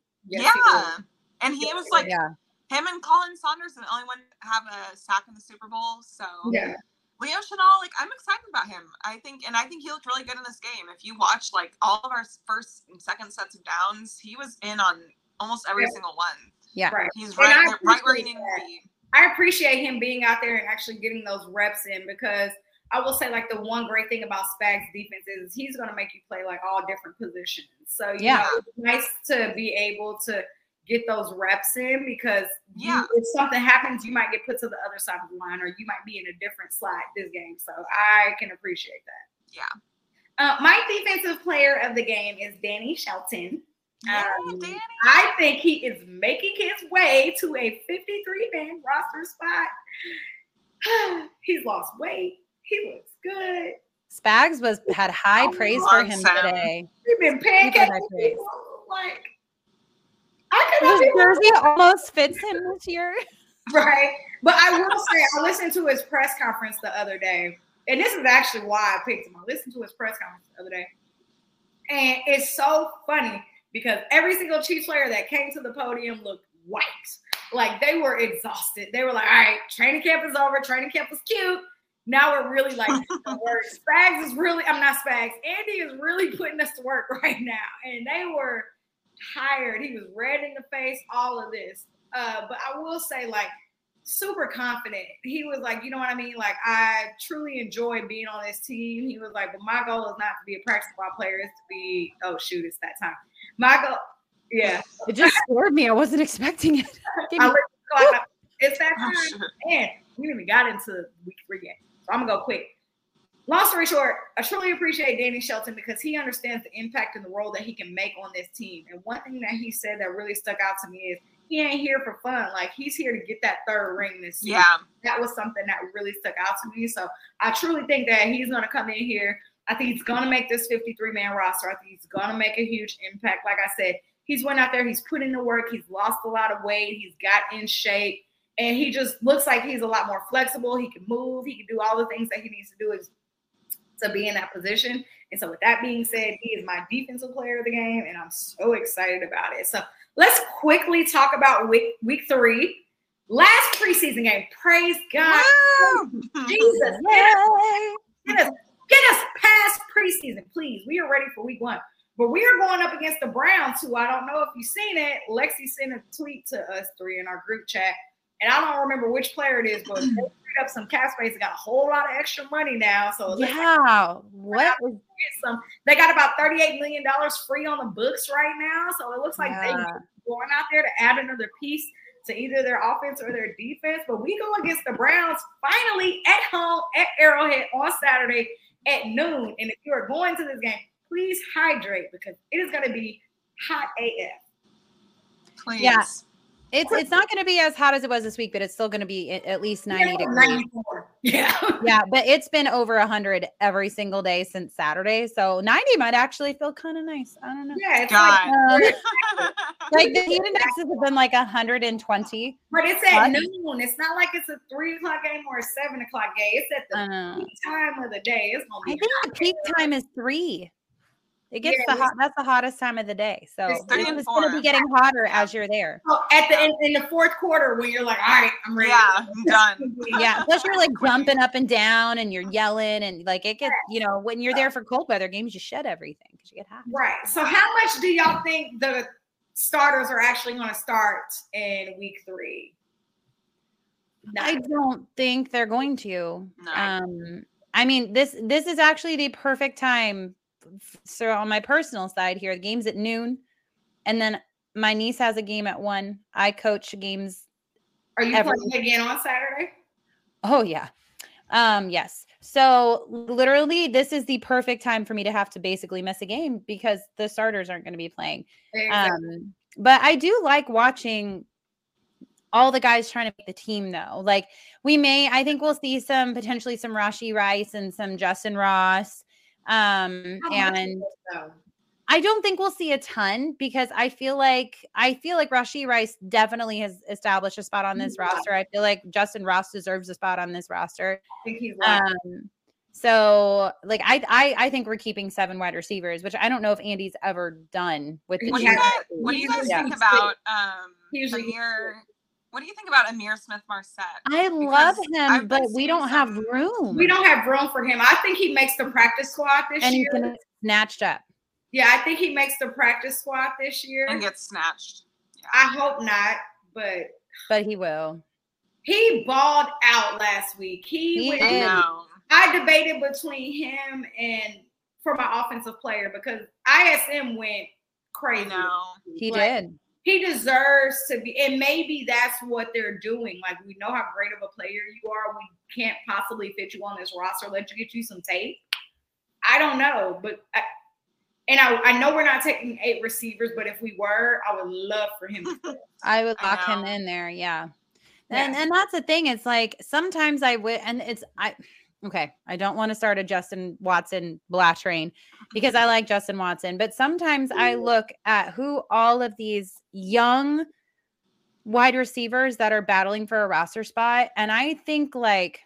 [SPEAKER 1] And he was like, him and Colin Saunders are the only one to have a sack in the Super Bowl. So Leo Chenal, like, I'm excited about him. I think he looked really good in this game. If you watch like all of our first and second sets of downs, he was in on almost every single one.
[SPEAKER 2] Yeah,
[SPEAKER 3] right.
[SPEAKER 1] He's right where he needed to be.
[SPEAKER 3] I appreciate him being out there and actually getting those reps in, because I will say, like, the one great thing about Spags' defense is he's going to make you play like all different positions. So you know, it's nice to be able to get those reps in, because if something happens, you might get put to the other side of the line, or you might be in a different slot this game. So I can appreciate that.
[SPEAKER 1] Yeah.
[SPEAKER 3] My defensive player of the game is Danny Shelton.
[SPEAKER 1] Danny.
[SPEAKER 3] I think he is making his way to a 53-man roster spot. He's lost weight. He looks good.
[SPEAKER 2] Spags had high praise for him today.
[SPEAKER 3] He's been pancaking people. Like,
[SPEAKER 2] his jersey almost fits him this year.
[SPEAKER 3] Right. But I will say, I listened to his press conference the other day. And this is actually why I picked him. I listened to his press conference the other day. And it's so funny because every single Chiefs player that came to the podium looked white. Like, they were exhausted. They were like, all right, training camp is over. Training camp was cute. Now we're really like, Spags is really, I'm not Spags. Andy is really putting us to work right now. And they were tired. He was red in the face, all of this. But I will say, like, super confident. He was like, you know what I mean? Like, I truly enjoy being on this team. He was like, but my goal is not to be a practice squad player. It's to be, oh, shoot, it's that time. My goal, it
[SPEAKER 2] just scared me. I wasn't expecting it.
[SPEAKER 3] It's that time. And we didn't even got into week 3 yet. So I'm going to go quick. Long story short, I truly appreciate Danny Shelton because he understands the impact and the role that he can make on this team. And one thing that he said that really stuck out to me is he ain't here for fun. Like, he's here to get that 3rd ring this season.
[SPEAKER 1] Yeah.
[SPEAKER 3] That was something that really stuck out to me. So I truly think that he's going to come in here. I think he's going to make this 53-man roster. I think he's going to make a huge impact. Like I said, he's went out there. He's put in the work. He's lost a lot of weight. He's got in shape. And he just looks like he's a lot more flexible. He can move. He can do all the things that he needs to do to be in that position. And so with that being said, he is my defensive player of the game, and I'm so excited about it. So let's quickly talk about week 3. Last preseason game. Praise God. Jesus. Get us past preseason, please. We are ready for week 1. But we are going up against the Browns, who I don't know if you've seen it. Lexi sent a tweet to us 3 in our group chat. and I don't remember which player it is, but they freed up some cap space and got a whole lot of extra money now. So they got about $38 million free on the books right now. So it looks like they're going out there to add another piece to either their offense or their defense. But we go against the Browns finally at home at Arrowhead on Saturday at noon. And if you are going to this game, please hydrate because it is going to be hot AF.
[SPEAKER 1] Please.
[SPEAKER 2] Yeah. It's not going to be as hot as it was this week, but it's still going to be at least 90 degrees.
[SPEAKER 3] 94. Yeah.
[SPEAKER 2] Yeah, but it's been over 100 every single day since Saturday. So 90 might actually feel kind of nice. I don't know.
[SPEAKER 3] Yeah, it's
[SPEAKER 2] like the heat indexes have been like 120.
[SPEAKER 3] But it's at noon. It's not like it's a 3 o'clock game or a 7 o'clock game. It's at the peak time of the day. It's gonna be.
[SPEAKER 2] I think the peak time is 3. It gets that's the hottest time of the day. So it's going to be getting hotter as you're there.
[SPEAKER 3] So at the end, in the fourth quarter, when you're like, all right, I'm ready.
[SPEAKER 1] Yeah, I'm done.
[SPEAKER 2] Yeah. Plus you're like jumping up and down and you're yelling and like it gets, when you're there for cold weather games, you shed everything because you get hot.
[SPEAKER 3] Right. So how much do y'all think the starters are actually going to start in week 3?
[SPEAKER 2] I don't think they're going to.
[SPEAKER 1] No.
[SPEAKER 2] I mean, this is actually the perfect time. So on my personal side here, the game's at noon, and then my niece has a game at 1. I coach games.
[SPEAKER 3] Are you playing again on Saturday?
[SPEAKER 2] Oh yeah. Yes. So literally this is the perfect time for me to have to basically miss a game because the starters aren't going to be playing. Exactly. But I do like watching all the guys trying to make the team though. Like I think we'll see potentially some Rashee Rice and some Justin Ross. And I don't think we'll see a ton because I feel like Rashee Rice definitely has established a spot on this roster. I feel like Justin Ross deserves a spot on this roster.
[SPEAKER 3] I think he's
[SPEAKER 2] so like I think we're keeping 7 wide receivers, which I don't know if Andy's ever done with the
[SPEAKER 1] What do you guys think about What do you think about Amir Smith-Marset?
[SPEAKER 2] I love him, but we don't have room.
[SPEAKER 3] We don't have room for him. I think he makes the practice squad this year.
[SPEAKER 2] And he's gonna get snatched up.
[SPEAKER 3] Yeah, I think he makes the practice squad this year.
[SPEAKER 1] And gets snatched.
[SPEAKER 3] Yeah. I hope not,
[SPEAKER 2] but he will.
[SPEAKER 3] He balled out last week. I debated between him and for my offensive player because ISM went crazy.
[SPEAKER 1] No,
[SPEAKER 2] he did.
[SPEAKER 3] He deserves to be, and maybe that's what they're doing. Like, we know how great of a player you are. We can't possibly fit you on this roster. Let you get you some tape. I don't know, but I know we're not taking 8 receivers, but if we were, I would love for him to.
[SPEAKER 2] I would lock him in there, yeah. And that's the thing. It's like sometimes I don't want to start a Justin Watson blah train because I like Justin Watson, but sometimes I look at who all of these young wide receivers that are battling for a roster spot. And I think like,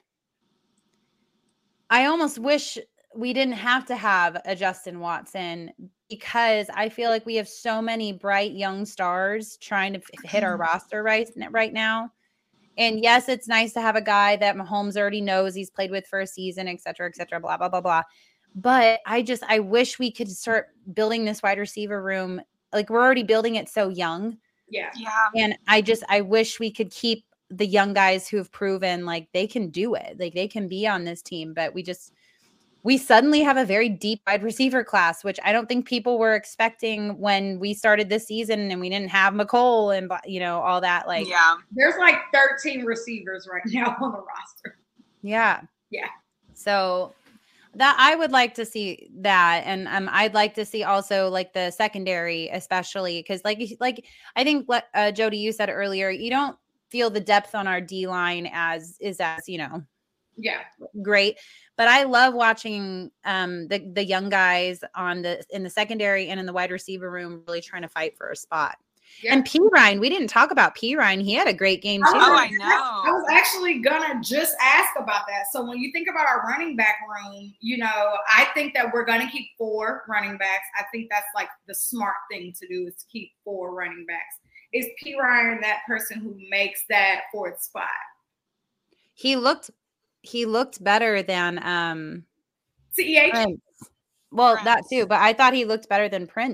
[SPEAKER 2] I almost wish we didn't have to have a Justin Watson because I feel like we have so many bright young stars trying to hit our roster right now. And yes, it's nice to have a guy that Mahomes already knows he's played with for a season, et cetera, blah, blah, blah, blah. But I wish we could start building this wide receiver room. Like we're already building it so young.
[SPEAKER 3] Yeah.
[SPEAKER 2] And I wish we could keep the young guys who have proven like they can do it. Like they can be on this team, but we suddenly have a very deep wide receiver class, which I don't think people were expecting when we started this season and we didn't have McCole and, all that. Like,
[SPEAKER 1] yeah,
[SPEAKER 3] there's like 13 receivers right now on the roster.
[SPEAKER 2] Yeah.
[SPEAKER 3] Yeah.
[SPEAKER 2] So that I would like to see that. And I'd like to see also like the secondary, especially because like I think what Jody, you said earlier, you don't feel the depth on our D line as
[SPEAKER 3] yeah,
[SPEAKER 2] great. But I love watching the young guys in the secondary and in the wide receiver room really trying to fight for a spot. Yeah. And Perine, we didn't talk about Perine. He had a great game too.
[SPEAKER 1] Oh, I know.
[SPEAKER 3] I was actually gonna just ask about that. So when you think about our running back room, I think that we're gonna keep 4 running backs. I think that's like the smart thing to do is to keep 4 running backs. Is Perine that person who makes that 4th spot?
[SPEAKER 2] He looked better than
[SPEAKER 3] CEH.
[SPEAKER 2] Prince. Well, Prince. That too, but I thought he looked better than Prince.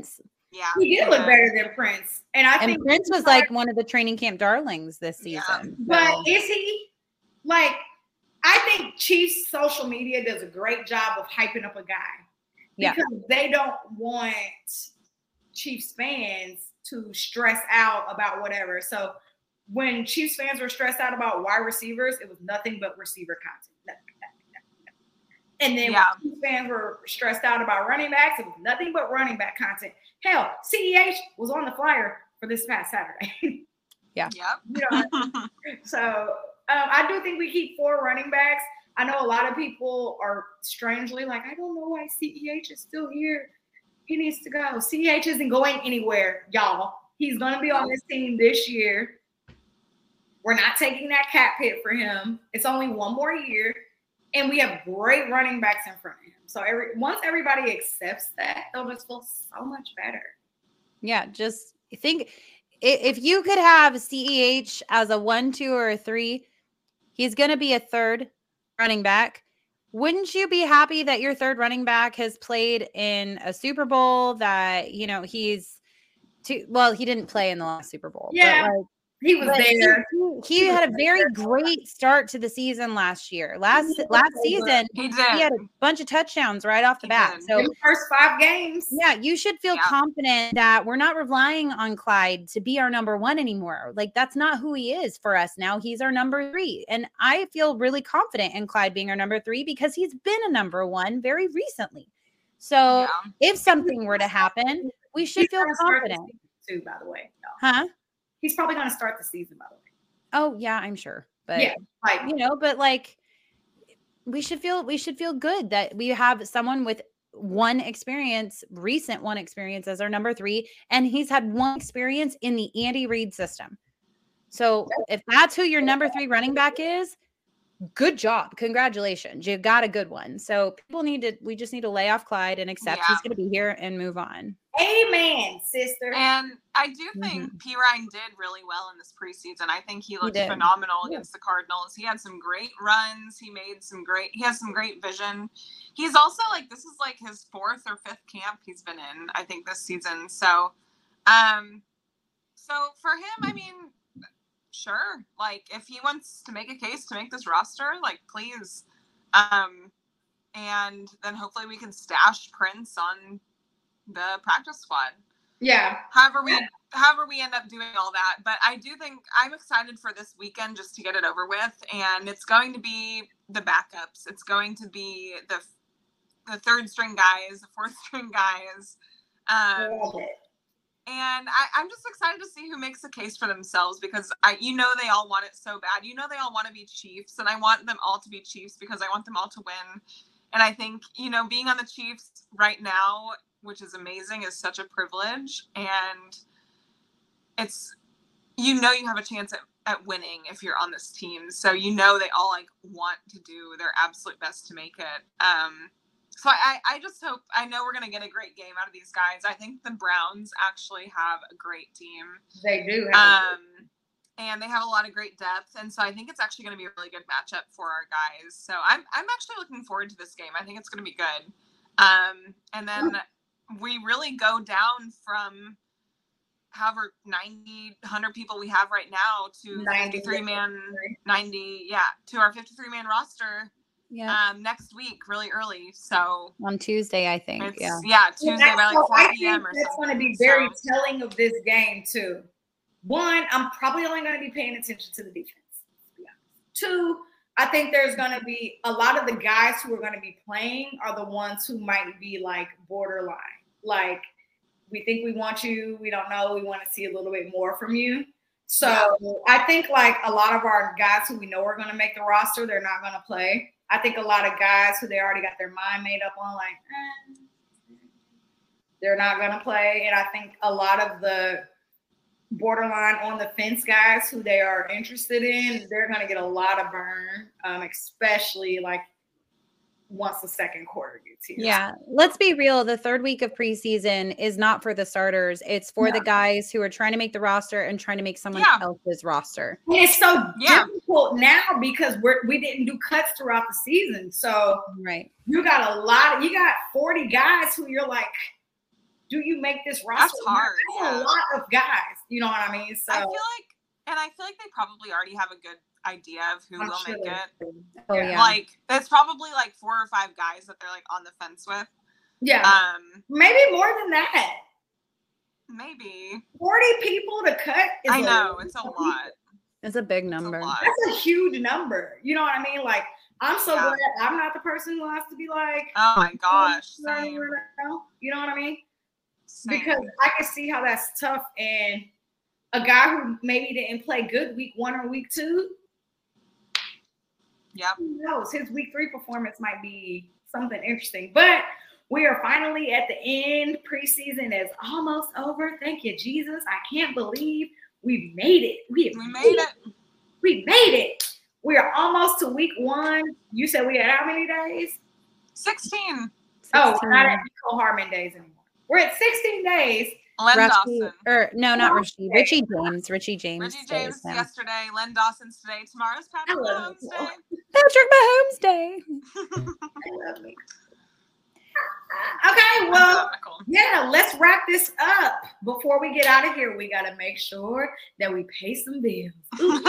[SPEAKER 1] Yeah.
[SPEAKER 3] He did look better than Prince. And I think
[SPEAKER 2] Prince was like one of the training camp darlings this season.
[SPEAKER 3] But is he? Like, I think Chiefs social media does a great job of hyping up a guy. Because they don't want Chiefs fans to stress out about whatever. So when Chiefs fans were stressed out about wide receivers, it was nothing but receiver content. And then when Chiefs fans were stressed out about running backs, it was nothing but running back content. Hell, CEH was on the flyer for this past Saturday.
[SPEAKER 2] Yeah.
[SPEAKER 1] Yep.
[SPEAKER 3] So I do think we keep 4 running backs. I know a lot of people are strangely like, I don't know why CEH is still here. He needs to go. CEH isn't going anywhere, y'all. He's going to be on this team this year. We're not taking that cap hit for him. It's only 1 more year. And we have great running backs in front of him. So once everybody accepts that, they'll just feel so much better.
[SPEAKER 2] Yeah, just think if you could have CEH as a 1, 2, or a 3, he's going to be a 3rd running back. Wouldn't you be happy that your 3rd running back has played in a Super Bowl that, you know, he didn't play in the last Super Bowl.
[SPEAKER 3] Yeah.
[SPEAKER 2] But
[SPEAKER 3] he was there.
[SPEAKER 2] He had a very great start to the season last year. Last season, he had a bunch of touchdowns right off the bat. So
[SPEAKER 3] the first 5 games.
[SPEAKER 2] Yeah, you should feel confident that we're not relying on Clyde to be our number 1 anymore. Like, that's not who he is for us now. He's our number 3. And I feel really confident in Clyde being our number 3 because he's been a number 1 very recently. So if something were to happen, we should feel confident.
[SPEAKER 3] Too, by the way.
[SPEAKER 2] Huh?
[SPEAKER 3] He's probably going to start the season, by the way.
[SPEAKER 2] Oh yeah, I'm sure. But we should feel good that we have someone with recent 1 experience as our number 3, and he's had 1 experience in the Andy Reid system. So if that's who your number 3 running back is, good job. Congratulations. You got a good one. So we just need to lay off Clyde and accept he's going to be here and move on.
[SPEAKER 3] Amen, sister.
[SPEAKER 1] And I do think P. Ryan did really well in this preseason. I think he looked phenomenal against the Cardinals. He had some great runs. He has some great vision. He's also this is his 4th or 5th camp he's been in, I think, this season. So, so for him, I mean, sure. If he wants to make a case to make this roster, please. And then hopefully we can stash Prince on the practice squad.
[SPEAKER 3] Yeah.
[SPEAKER 1] However we end up doing all that. But I do think I'm excited for this weekend just to get it over with. And it's going to be the backups. It's going to be the 3rd string guys, the 4th string guys. And I'm just excited to see who makes a case for themselves because they all want it so bad. They all want to be Chiefs, and I want them all to be Chiefs because I want them all to win. And I think, being on the Chiefs right now, which is amazing, is such a privilege. And it's, you have a chance at winning if you're on this team. So, they all want to do their absolute best to make it. So I just hope, I know we're going to get a great game out of these guys. I think the Browns actually have a great team.
[SPEAKER 3] They do.
[SPEAKER 1] And they have a lot of great depth. And so I think it's actually going to be a really good matchup for our guys. So I'm actually looking forward to this game. I think it's going to be good. And then we really go down from however 90, 100 people we have right now to 53-man, to our 53-man roster.
[SPEAKER 2] Yeah.
[SPEAKER 1] Next week, really early. So
[SPEAKER 2] on Tuesday, I think.
[SPEAKER 1] Tuesday by 4 p.m. or something.
[SPEAKER 3] That's going to be very telling of this game too. 1, I'm probably only going to be paying attention to the defense. 2, I think there's going to be a lot of the guys who are going to be playing are the ones who might be borderline. We think we want you. We don't know. We want to see a little bit more from you. So I think a lot of our guys who we know are going to make the roster, they're not going to play. I think a lot of guys who they already got their mind made up on, they're not going to play. And I think a lot of the borderline on the fence guys who they are interested in, they're going to get a lot of burn, especially once the second quarter gets here.
[SPEAKER 2] Yeah. Let's be real. The 3rd week of preseason is not for the starters. It's for the guys who are trying to make the roster and trying to make someone else's roster.
[SPEAKER 3] And it's so difficult now because we didn't do cuts throughout the season. So
[SPEAKER 2] right.
[SPEAKER 3] you got 40 guys who you're do you make this roster?
[SPEAKER 1] That's hard.
[SPEAKER 3] That's a lot of guys. You know what I mean? So
[SPEAKER 1] I feel like they probably already have a good idea of who will make it.
[SPEAKER 2] Oh yeah.
[SPEAKER 1] Like there's probably like 4 or 5 guys that they're like on the fence with.
[SPEAKER 3] Yeah. Maybe more than that.
[SPEAKER 1] Maybe
[SPEAKER 3] 40 people to cut.
[SPEAKER 1] I know it's a lot.
[SPEAKER 2] It's a big number.
[SPEAKER 3] That's a huge number. You know what I mean? Like, I'm so glad I'm not the person who has to be like,
[SPEAKER 1] oh my gosh, same.
[SPEAKER 3] You know what I mean?
[SPEAKER 1] Same.
[SPEAKER 3] Because I can see how that's tough. And a guy who maybe didn't play good week 1 or week 2.
[SPEAKER 1] Yep.
[SPEAKER 3] Who knows? His week 3 performance might be something interesting. But we are finally at the end. Preseason is almost over. Thank you, Jesus. I can't believe we made it. We made it. We made it. We are almost to week 1. You said we had how many days?
[SPEAKER 1] 16.
[SPEAKER 3] Oh, we're not at Nicole Harmon days anymore. We're at 16 days.
[SPEAKER 1] Len Dawson.
[SPEAKER 2] Not Rasheed. Richie James. Richie James
[SPEAKER 1] yesterday. Len Dawson's today. Tomorrow's Patrick Mahomes Day.
[SPEAKER 2] Patrick Mahomes Day.
[SPEAKER 3] I love me. Okay, well, yeah, let's wrap this up. Before we get out of here, we got to make sure that we pay some bills.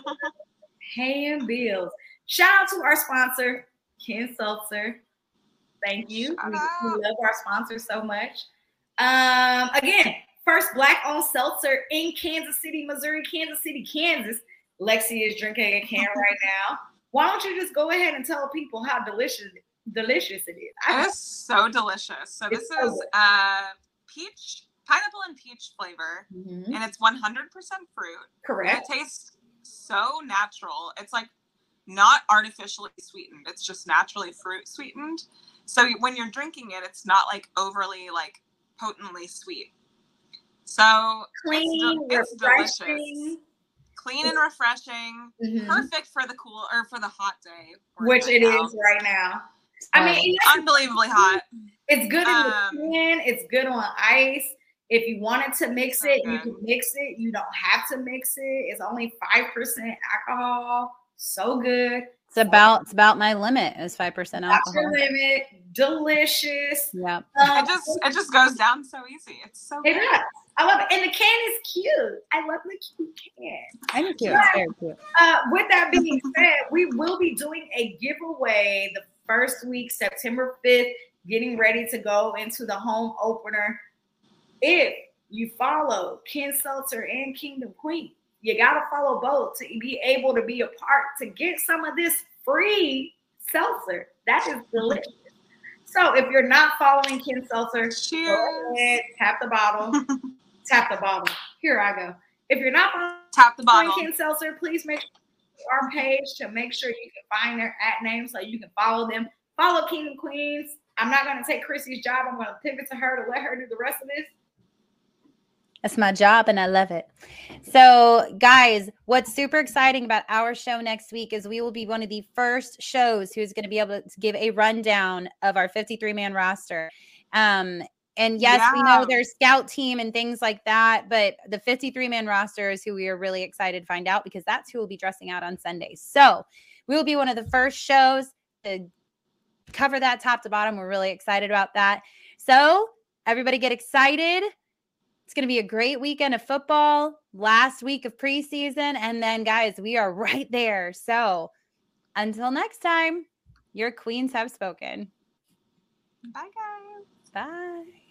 [SPEAKER 3] Paying bills. Shout out to our sponsor, Ken Seltzer. Thank you. We love our sponsor so much. Again, first Black-owned seltzer in Kansas City, Missouri, Kansas City, Kansas. Lexi is drinking a can right now. Why don't you just go ahead and tell people how delicious it is?
[SPEAKER 1] It's so delicious. So this is pineapple and peach flavor, and it's 100% fruit.
[SPEAKER 3] Correct.
[SPEAKER 1] It tastes so natural. It's like not artificially sweetened. It's just naturally fruit sweetened. So when you're drinking it, it's not like overly like potently sweet. So it's delicious. Clean and refreshing. Perfect for the cool or for the hot day.
[SPEAKER 3] Which it is right now. I mean,
[SPEAKER 1] unbelievably hot.
[SPEAKER 3] It's good in the can. It's good on ice. If you wanted to mix it, you can mix it. You don't have to mix it. It's only 5% alcohol. So good.
[SPEAKER 2] It's about my limit. Is 5% alcohol.
[SPEAKER 3] That's your limit. Delicious.
[SPEAKER 2] Yeah.
[SPEAKER 1] It just goes down so easy. It's so good.
[SPEAKER 3] It does. I love it. And the can is cute. I love the cute can.
[SPEAKER 2] I do too. It's very cute.
[SPEAKER 3] With that being said, we will be doing a giveaway the first week, September 5th, getting ready to go into the home opener. If you follow Ken Seltzer and Kingdom Queen, you got to follow both to be able to be a part, to get some of this free seltzer. That is delicious. So if you're not following Ken Seltzer, go ahead, tap the bottle. Tap the bottle. Here I go. If you're not following Ken Seltzer, please make sure our page to make sure you can find their @name so you can follow them. Follow Kingdom Queens. I'm not going to take Chrissy's job. I'm going to pivot to her to let her do the rest of this.
[SPEAKER 2] That's my job and I love it. So guys, what's super exciting about our show next week is we will be one of the first shows who's going to be able to give a rundown of our 53-man roster. And yes, we know there's scout team and things like that, but the 53-man roster is who we are really excited to find out because that's who will be dressing out on Sundays. So we will be one of the first shows to cover that top to bottom. We're really excited about that. So everybody get excited. It's going to be a great weekend of football, last week of preseason, and then, guys, we are right there. So until next time, your queens have spoken.
[SPEAKER 1] Bye, guys.
[SPEAKER 2] Bye.